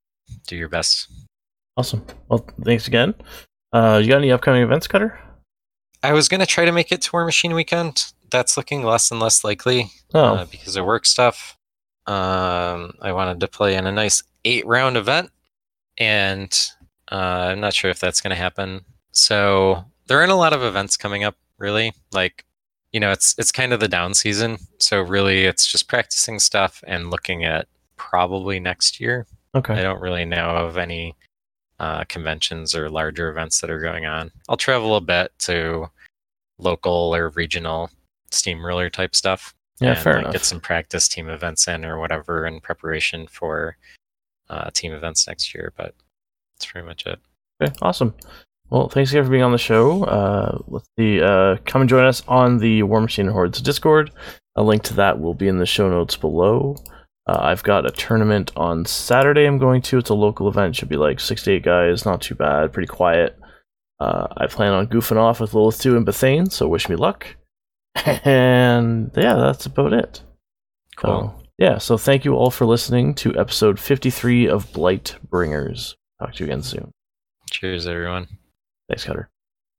Speaker 2: do your best.
Speaker 1: Awesome. Well, thanks again. Uh, you got any upcoming events, Cutter?
Speaker 2: I was going to try to make it to War Machine Weekend. That's looking less and less likely
Speaker 1: Oh.
Speaker 2: uh, because of work stuff. Um, I wanted to play in a nice eight-round event, and uh, I'm not sure if that's going to happen. So there aren't a lot of events coming up, really. Like, you know, it's it's kind of the down season. So really, it's just practicing stuff and looking at probably next year.
Speaker 1: Okay.
Speaker 2: I don't really know of any uh, conventions or larger events that are going on. I'll travel a bit to local or regional steamroller type stuff.
Speaker 1: Yeah,
Speaker 2: and
Speaker 1: fair
Speaker 2: like,
Speaker 1: enough.
Speaker 2: get some practice team events in or whatever in preparation for uh, team events next year. But that's pretty much it.
Speaker 1: Okay, awesome. Well, thanks again for being on the show. Uh, let's see. Uh, come and join us on the War Machine Hordes Discord. A link to that will be in the show notes below. Uh, I've got a tournament on Saturday I'm going to. It's a local event. Should be like six to eight guys. Not too bad. Pretty quiet. Uh, I plan on goofing off with Lilith two and Bethane, so wish me luck. And yeah, that's about it.
Speaker 2: Cool.
Speaker 1: So, yeah, so thank you all for listening to episode fifty-three of Blight Bringers. Talk to you again soon.
Speaker 2: Cheers, everyone.
Speaker 1: Thanks, Cutter.